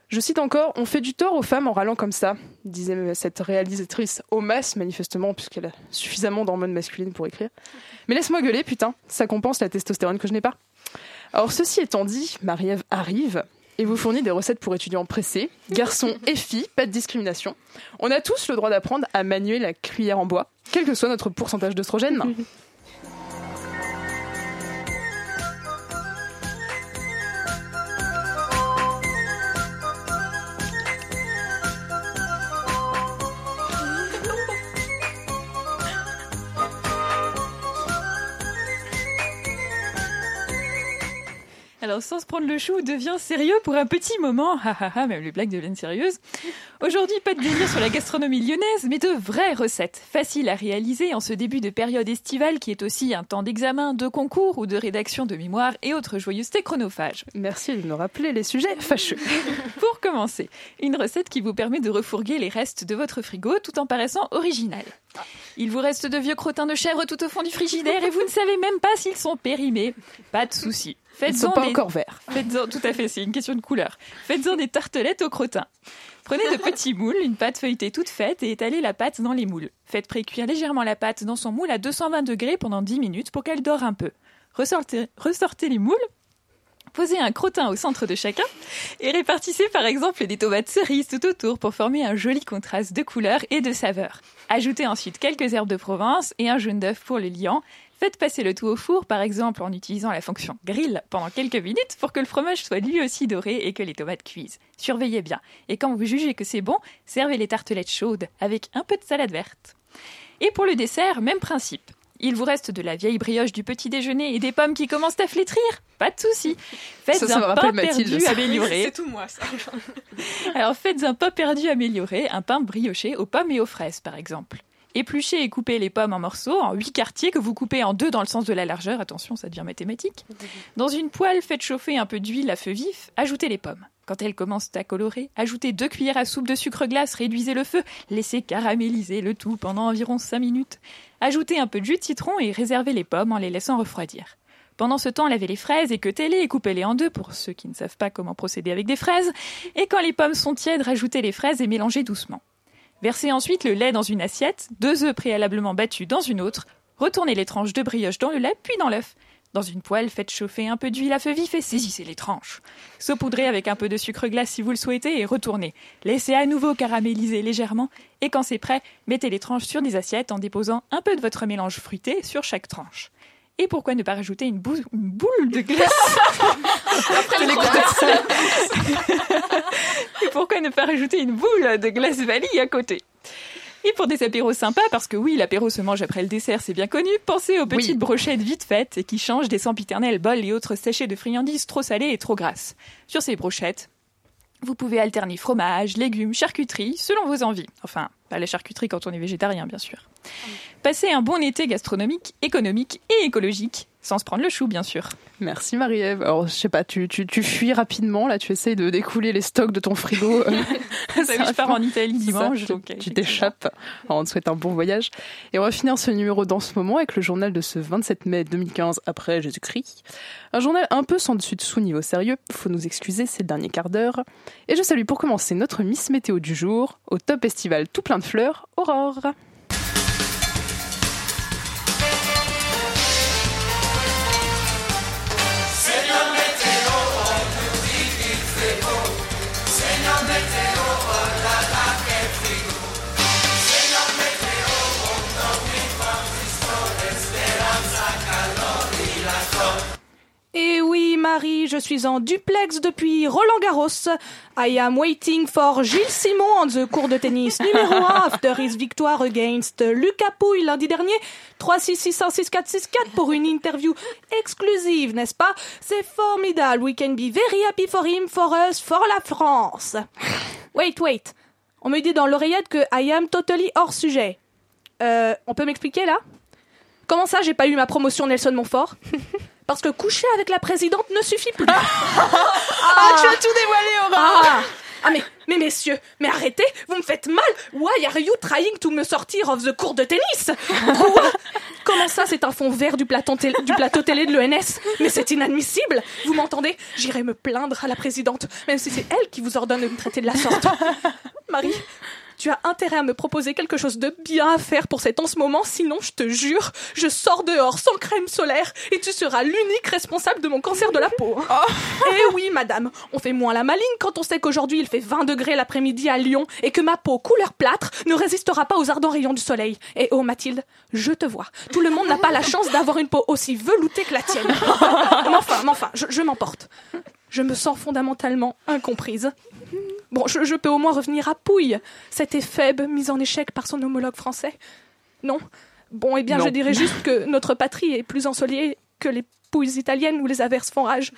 Je cite encore, « On fait du tort aux femmes en râlant comme ça », disait cette réalisatrice au mas, manifestement, puisqu'elle a suffisamment d'hormones masculines pour écrire. Mais laisse-moi gueuler, putain, ça compense la testostérone que je n'ai pas. Alors, ceci étant dit, Marie-Ève arrive et vous fournit des recettes pour étudiants pressés, garçons et filles, pas de discrimination. On a tous le droit d'apprendre à manier la cuillère en bois, quel que soit notre pourcentage d'œstrogène. Alors, sans se prendre le chou, devient sérieux pour un petit moment. Même les blagues deviennent sérieuses. Aujourd'hui, pas de délire sur la gastronomie lyonnaise, mais de vraies recettes, faciles à réaliser en ce début de période estivale qui est aussi un temps d'examen, de concours ou de rédaction de mémoire et autres joyeusetés chronophages. Merci de me rappeler les sujets fâcheux. Pour commencer, une recette qui vous permet de refourguer les restes de votre frigo tout en paraissant original. Il vous reste de vieux crottins de chèvre tout au fond du frigidaire et vous ne savez même pas s'ils sont périmés. Pas de souci. Ils ne sont pas encore verts. Tout à fait, c'est une question de couleur. Faites-en des tartelettes au crottin. Prenez de petits moules, une pâte feuilletée toute faite et étalez la pâte dans les moules. Faites précuire légèrement la pâte dans son moule à 220 degrés pendant 10 minutes pour qu'elle dore un peu. Ressortez les moules. Posez un crottin au centre de chacun et répartissez par exemple des tomates cerises tout autour pour former un joli contraste de couleurs et de saveurs. Ajoutez ensuite quelques herbes de Provence et un jaune d'œuf pour le liant. Faites passer le tout au four, par exemple en utilisant la fonction grill pendant quelques minutes pour que le fromage soit lui aussi doré et que les tomates cuisent. Surveillez bien. Et quand vous jugez que c'est bon, servez les tartelettes chaudes avec un peu de salade verte. Et pour le dessert, même principe. Il vous reste de la vieille brioche du petit déjeuner et des pommes qui commencent à flétrir ? Pas de souci. Faites un pain perdu amélioré. C'est tout moi, ça. Alors faites un pain perdu amélioré, un pain brioché aux pommes et aux fraises, par exemple. Épluchez et coupez les pommes en morceaux, en 8 quartiers que vous coupez en 2 dans le sens de la largeur. Attention, ça devient mathématique. Dans une poêle, faites chauffer un peu d'huile à feu vif, ajoutez les pommes. Quand elles commencent à colorer, ajoutez 2 cuillères à soupe de sucre glace, réduisez le feu, laissez caraméliser le tout pendant environ 5 minutes. Ajoutez un peu de jus de citron et réservez les pommes en les laissant refroidir. Pendant ce temps, lavez les fraises, équeutez-les et coupez-les en 2 pour ceux qui ne savent pas comment procéder avec des fraises. Et quand les pommes sont tièdes, rajoutez les fraises et mélangez doucement. Versez ensuite le lait dans une assiette, 2 œufs préalablement battus dans une autre, retournez les tranches de brioche dans le lait, puis dans l'œuf. Dans une poêle, faites chauffer un peu d'huile à feu vif et saisissez les tranches. Saupoudrez avec un peu de sucre glace si vous le souhaitez et retournez. Laissez à nouveau caraméliser légèrement et quand c'est prêt, mettez les tranches sur des assiettes en déposant un peu de votre mélange fruité sur chaque tranche. Et pourquoi ne pas rajouter une boule de glace Et pourquoi ne pas rajouter une boule de glace vanille à côté ? Et pour des apéros sympas, parce que oui, l'apéro se mange après le dessert, c'est bien connu, pensez aux petites brochettes vite faites et qui changent des sempiternels bols et autres sachets de friandises trop salées et trop grasses. Sur ces brochettes, vous pouvez alterner fromage, légumes, charcuterie, selon vos envies. Enfin, pas la charcuterie quand on est végétarien, bien sûr. Passez un bon été gastronomique, économique et écologique, sans se prendre le chou, bien sûr. Merci Marie-Ève. Alors, je sais pas, tu fuis rapidement, là, tu essayes de découler les stocks de ton frigo. Je pars en Italie dimanche. Donc, tu t'échappes. Alors, on te souhaite un bon voyage. Et on va finir ce numéro dans ce moment avec le journal de ce 27 mai 2015 après Jésus-Christ. Un journal un peu sans dessus-dessous niveau sérieux. Faut nous excuser, c'est le dernier quart d'heure. Et je salue pour commencer notre Miss Météo du jour, au top estival tout plein de fleurs, Aurore. Et oui, Marie, je suis en duplex depuis Roland-Garros. I am waiting for Gilles Simon on the court de tennis numéro 1 after his victoire against Lucas Pouille lundi dernier. 3-6-6-1-6-4-6-4 pour une interview exclusive, n'est-ce pas? C'est formidable. We can be very happy for him, for us, for la France. Wait. On me dit dans l'oreillette que I am totally hors sujet. On peut m'expliquer là? Comment ça, j'ai pas eu ma promotion Nelson Montfort? Parce que coucher avec la présidente ne suffit plus. Tu as tout dévoilé, Aurore. Ah mais messieurs, mais arrêtez, vous me faites mal. Why are you trying to me sortir of the court de tennis? Quoi? Comment ça, c'est un fond vert du plateau télé de l'ENS? Mais c'est inadmissible. Vous m'entendez? J'irai me plaindre à la présidente, même si c'est elle qui vous ordonne de me traiter de la sorte. Marie, tu as intérêt à me proposer quelque chose de bien à faire pour en ce moment, sinon, je te jure, je sors dehors sans crème solaire et tu seras l'unique responsable de mon cancer de la peau. Eh oui, madame, on fait moins la maligne quand on sait qu'aujourd'hui il fait 20 degrés l'après-midi à Lyon et que ma peau couleur plâtre ne résistera pas aux ardents rayons du soleil. Et oh Mathilde, je te vois, tout le monde n'a pas la chance d'avoir une peau aussi veloutée que la tienne. Mais enfin, je m'emporte. Je me sens fondamentalement incomprise. Bon, je peux au moins revenir à Pouille, cette éphèbe mise en échec par son homologue français. Non. Bon, eh bien, non. Je dirais juste que notre patrie est plus ensoleillée que les Pouilles italiennes où les averses font rage.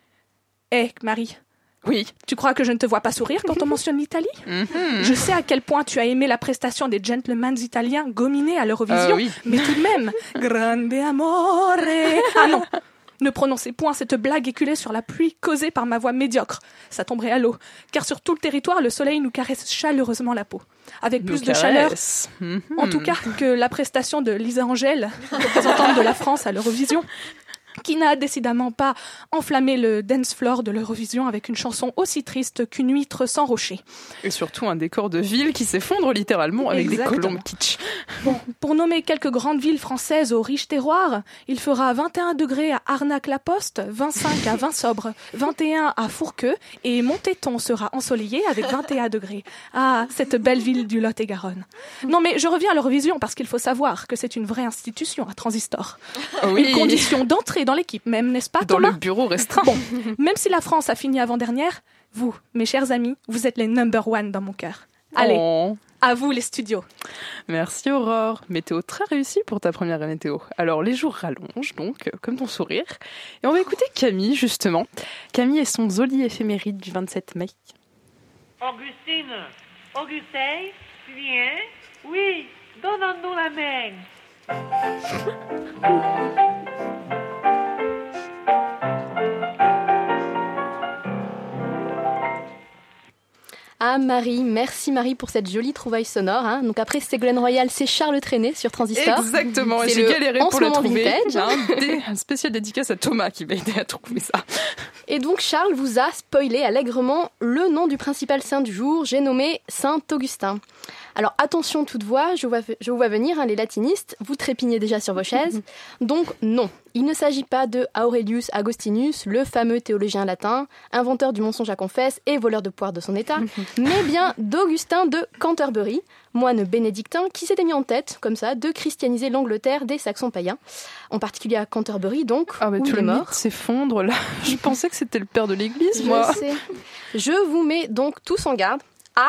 Marie. Oui. Tu crois que je ne te vois pas sourire quand on mentionne l'Italie? Je sais à quel point tu as aimé la prestation des gentlemen italiens gominés à l'Eurovision, oui. Mais tout de même, grande amore. Ah non. Ne prononcez point cette blague éculée sur la pluie causée par ma voix médiocre. Ça tomberait à l'eau, car sur tout le territoire, le soleil nous caresse chaleureusement la peau. Avec plus de chaleur, en tout cas, que la prestation de Lisa Angèle, représentante de la France à l'Eurovision, qui n'a décidément pas enflammé le dance floor de l'Eurovision avec une chanson aussi triste qu'une huître sans rocher. Et surtout un décor de ville qui s'effondre littéralement avec des colombes kitsch. Bon, pour nommer quelques grandes villes françaises aux riches terroirs, il fera 21 degrés à Arnac-la-Poste, 25 à Vinsobres, 21 à Fourqueux et Montéton sera ensoleillé avec 21 degrés. Ah, cette belle ville du Lot-et-Garonne. Non mais je reviens à l'Eurovision parce qu'il faut savoir que c'est une vraie institution à Transistor. Oui. Une condition d'entrée dans l'équipe même, n'est-ce pas, Thomas? Dans le bureau restreint. Bon, même si la France a fini avant-dernière, vous, mes chers amis, vous êtes les number one dans mon cœur. Allez, à vous les studios. Merci Aurore. Météo très réussie pour ta première météo. Alors les jours rallongent donc, comme ton sourire. Et on va écouter Camille justement. Camille et son Zoli éphéméride du 27 mai. Augustine, tu viens? Oui, donne-nous la main. Ah Marie, merci Marie pour cette jolie trouvaille sonore. Hein. Donc après Ségolène Royal, c'est Charles Trenet sur Transistor. Exactement, et j'ai galéré pour le trouver. Un spécial dédicace à Thomas qui m'a aidé à trouver ça. Et donc Charles vous a spoilé allègrement le nom du principal saint du jour, j'ai nommé Saint Augustin. Alors attention toutefois, je vous vois venir, hein, les latinistes, vous trépignez déjà sur vos chaises. Donc non, il ne s'agit pas de Aurelius Augustinus, le fameux théologien latin, inventeur du mensonge à confesse et voleur de poire de son état, mais bien d'Augustin de Canterbury, moine bénédictin qui s'était mis en tête, comme ça, de christianiser l'Angleterre des Saxons païens, en particulier à Canterbury donc, où il est mort. S'effondre là. Je pensais que c'était le père de l'église, moi. Je sais. Je vous mets donc tous en garde.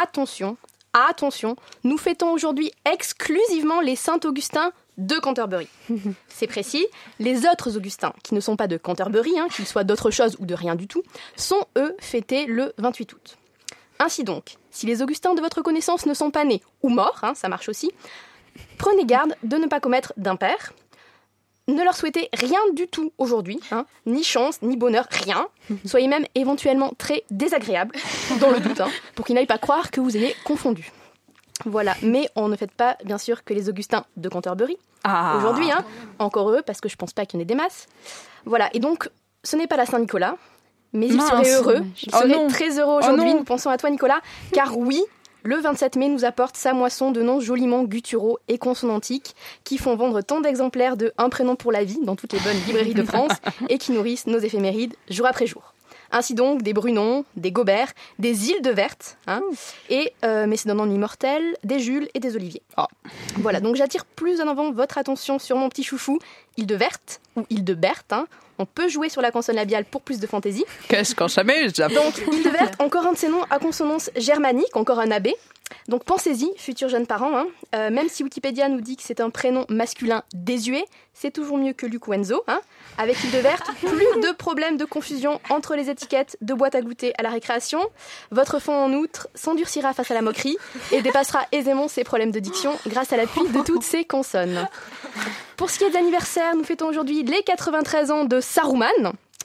Attention, nous fêtons aujourd'hui exclusivement les Saint Augustins de Canterbury. C'est précis, les autres Augustins, qui ne sont pas de Canterbury, hein, qu'ils soient d'autre chose ou de rien du tout, sont eux fêtés le 28 août. Ainsi donc, si les Augustins de votre connaissance ne sont pas nés ou morts, hein, ça marche aussi, prenez garde de ne pas commettre d'impair. Ne leur souhaitez rien du tout aujourd'hui, hein, ni chance, ni bonheur, rien. Soyez même éventuellement très désagréable, dans le doute, hein, pour qu'ils n'aillent pas croire que vous ayez confondu. Voilà, mais on ne fête pas, bien sûr, que les Augustins de Canterbury. Aujourd'hui, hein, encore eux, parce que je pense pas qu'il y en ait des masses. Voilà, et donc, ce n'est pas la Saint-Nicolas, mais ils seraient heureux. Ils seraient très heureux aujourd'hui, nous pensons à toi, Nicolas, car oui, le 27 mai nous apporte sa moisson de noms joliment gutturaux et consonantiques qui font vendre tant d'exemplaires de Un prénom pour la vie dans toutes les bonnes librairies de France et qui nourrissent nos éphémérides jour après jour. Ainsi donc, des Brunons, des Gobert, des Îles de Verte, hein, et, mais c'est d'un nom immortel, des Jules et des Olivier. Voilà, donc j'attire plus en avant votre attention sur mon petit chouchou, Île de Verte, ou Île de Berthe, hein. On peut jouer sur la consonne labiale pour plus de fantaisie. Qu'est-ce qu'on s'amuse? Donc, Île de Verte, encore un de ces noms à consonance germanique, encore un abbé. Donc pensez-y, futurs jeunes parents, hein. Même si Wikipédia nous dit que c'est un prénom masculin désuet, c'est toujours mieux que Luc ou Enzo. Hein. Avec Île de Verte, plus de problèmes de confusion entre les étiquettes de boîte à goûter à la récréation. Votre fond en outre s'endurcira face à la moquerie et dépassera aisément ses problèmes de diction grâce à l'appui de toutes ces consonnes. Pour ce qui est des anniversaires, nous fêtons aujourd'hui les 93 ans de Saruman.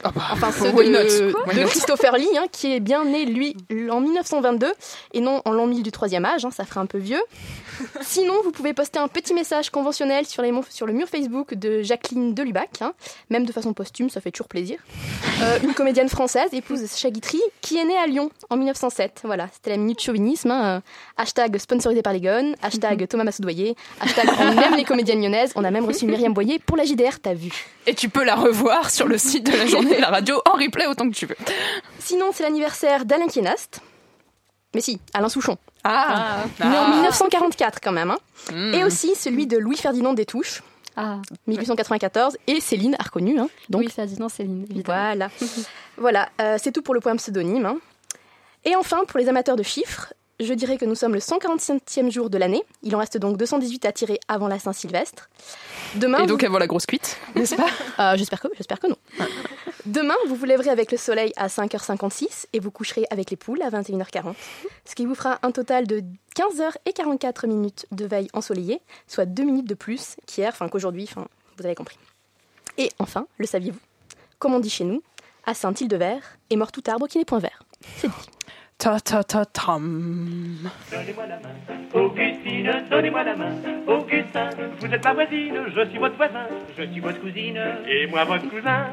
Enfin, ceux de Christopher Lee, qui est bien né, lui, en 1922, et non en l'an 1000 du troisième âge, ça ferait un peu vieux. Sinon, vous pouvez poster un petit message conventionnel sur le mur Facebook de Jacqueline Delubac, même de façon posthume, ça fait toujours plaisir. Une comédienne française, épouse de Sacha Guitry, qui est née à Lyon en 1907. Voilà, c'était la minute chauvinisme. Hashtag sponsorisé par les Gones, hashtag Thomas Massoudoyer, hashtag on aime les comédiennes lyonnaises. On a même reçu Myriam Boyer pour la JDR, t'as vu. Et tu peux la revoir sur le site de la journée de la radio en replay autant que tu veux. Sinon, c'est l'anniversaire d'Alain Kienast. Mais si, Alain Souchon. Né en 1944 quand même. Et aussi celui de Louis-Ferdinand Destouches. 1894. Et Céline, a reconnu. Donc. Louis-Ferdinand Céline, évidemment. Voilà, c'est tout pour le poème pseudonyme. Et enfin, pour les amateurs de chiffres, je dirais que nous sommes le 145e jour de l'année. Il en reste donc 218 à tirer avant la Saint-Sylvestre. Demain, et donc avant la grosse cuite, n'est-ce pas J'espère que non. Demain, vous vous lèverez avec le soleil à 5h56 et vous coucherez avec les poules à 21h40. Ce qui vous fera un total de 15h44 minutes de veille ensoleillée, soit 2 minutes de plus qu'aujourd'hui, vous avez compris. Et enfin, le saviez-vous ? Comme on dit chez nous, à Saint-Hildeverre est mort tout arbre qui n'est point vert. C'est dit. Ta-ta-ta-tam. Donnez-moi la main, Augustine, donnez-moi la main. Augustin, vous êtes ma voisine, je suis votre voisin, je suis votre cousine, et moi votre cousin.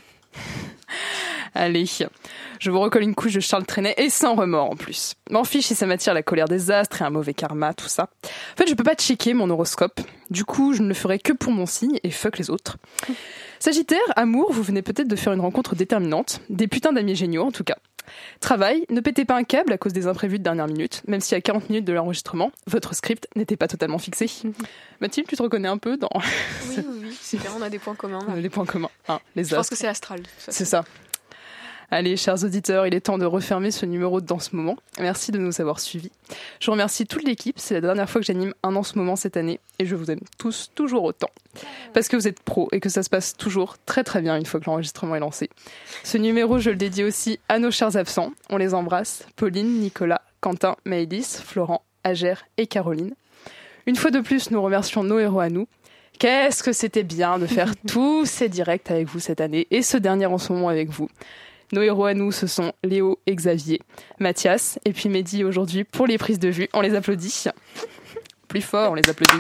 Allez, je vous recolle une couche de Charles Trenet et sans remords en plus. M'en fiche si ça m'attire la colère des astres et un mauvais karma, tout ça. En fait, je peux pas checker mon horoscope. Du coup, je ne le ferai que pour mon signe et fuck les autres. Sagittaire, amour, vous venez peut-être de faire une rencontre déterminante. Des putains d'amis géniaux en tout cas. Travail, ne pétez pas un câble à cause des imprévus de dernière minute, même si à 40 minutes de l'enregistrement, votre script n'était pas totalement fixé. Mathilde, tu te reconnais un peu dans... Oui, c'est bien, on a des points communs. On a des points communs, les astres. Je pense que c'est astral. C'est ça. Allez, chers auditeurs, il est temps de refermer ce numéro Dans ce moment. Merci de nous avoir suivis. Je remercie toute l'équipe. C'est la dernière fois que j'anime un Dans ce moment cette année et je vous aime tous toujours autant. Parce que vous êtes pros et que ça se passe toujours très très bien une fois que l'enregistrement est lancé. Ce numéro, je le dédie aussi à nos chers absents. On les embrasse. Pauline, Nicolas, Quentin, Maëlys, Florent, Agère et Caroline. Une fois de plus, nous remercions nos héros à nous. Qu'est-ce que c'était bien de faire tous ces directs avec vous cette année et ce dernier en ce moment avec vous. Nos héros à nous, ce sont Léo et Xavier, Mathias et puis Mehdi aujourd'hui pour les prises de vue. On les applaudit. Plus fort, on les applaudit.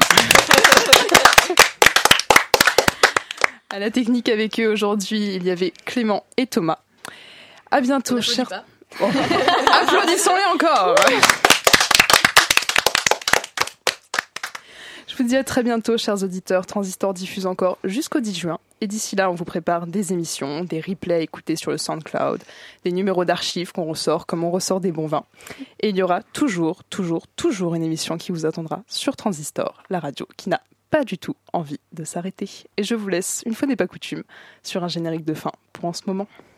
À la technique avec eux aujourd'hui, il y avait Clément et Thomas. À bientôt, chers... Oh. Applaudissons-les encore. Je vous dis à très bientôt, chers auditeurs. Transistor diffuse encore jusqu'au 10 juin. Et d'ici là, on vous prépare des émissions, des replays à écouter sur le SoundCloud, des numéros d'archives qu'on ressort comme on ressort des bons vins. Et il y aura toujours une émission qui vous attendra sur Transistor, la radio qui n'a pas du tout envie de s'arrêter. Et je vous laisse, une fois n'est pas coutume, sur un générique de fin pour En ce moment.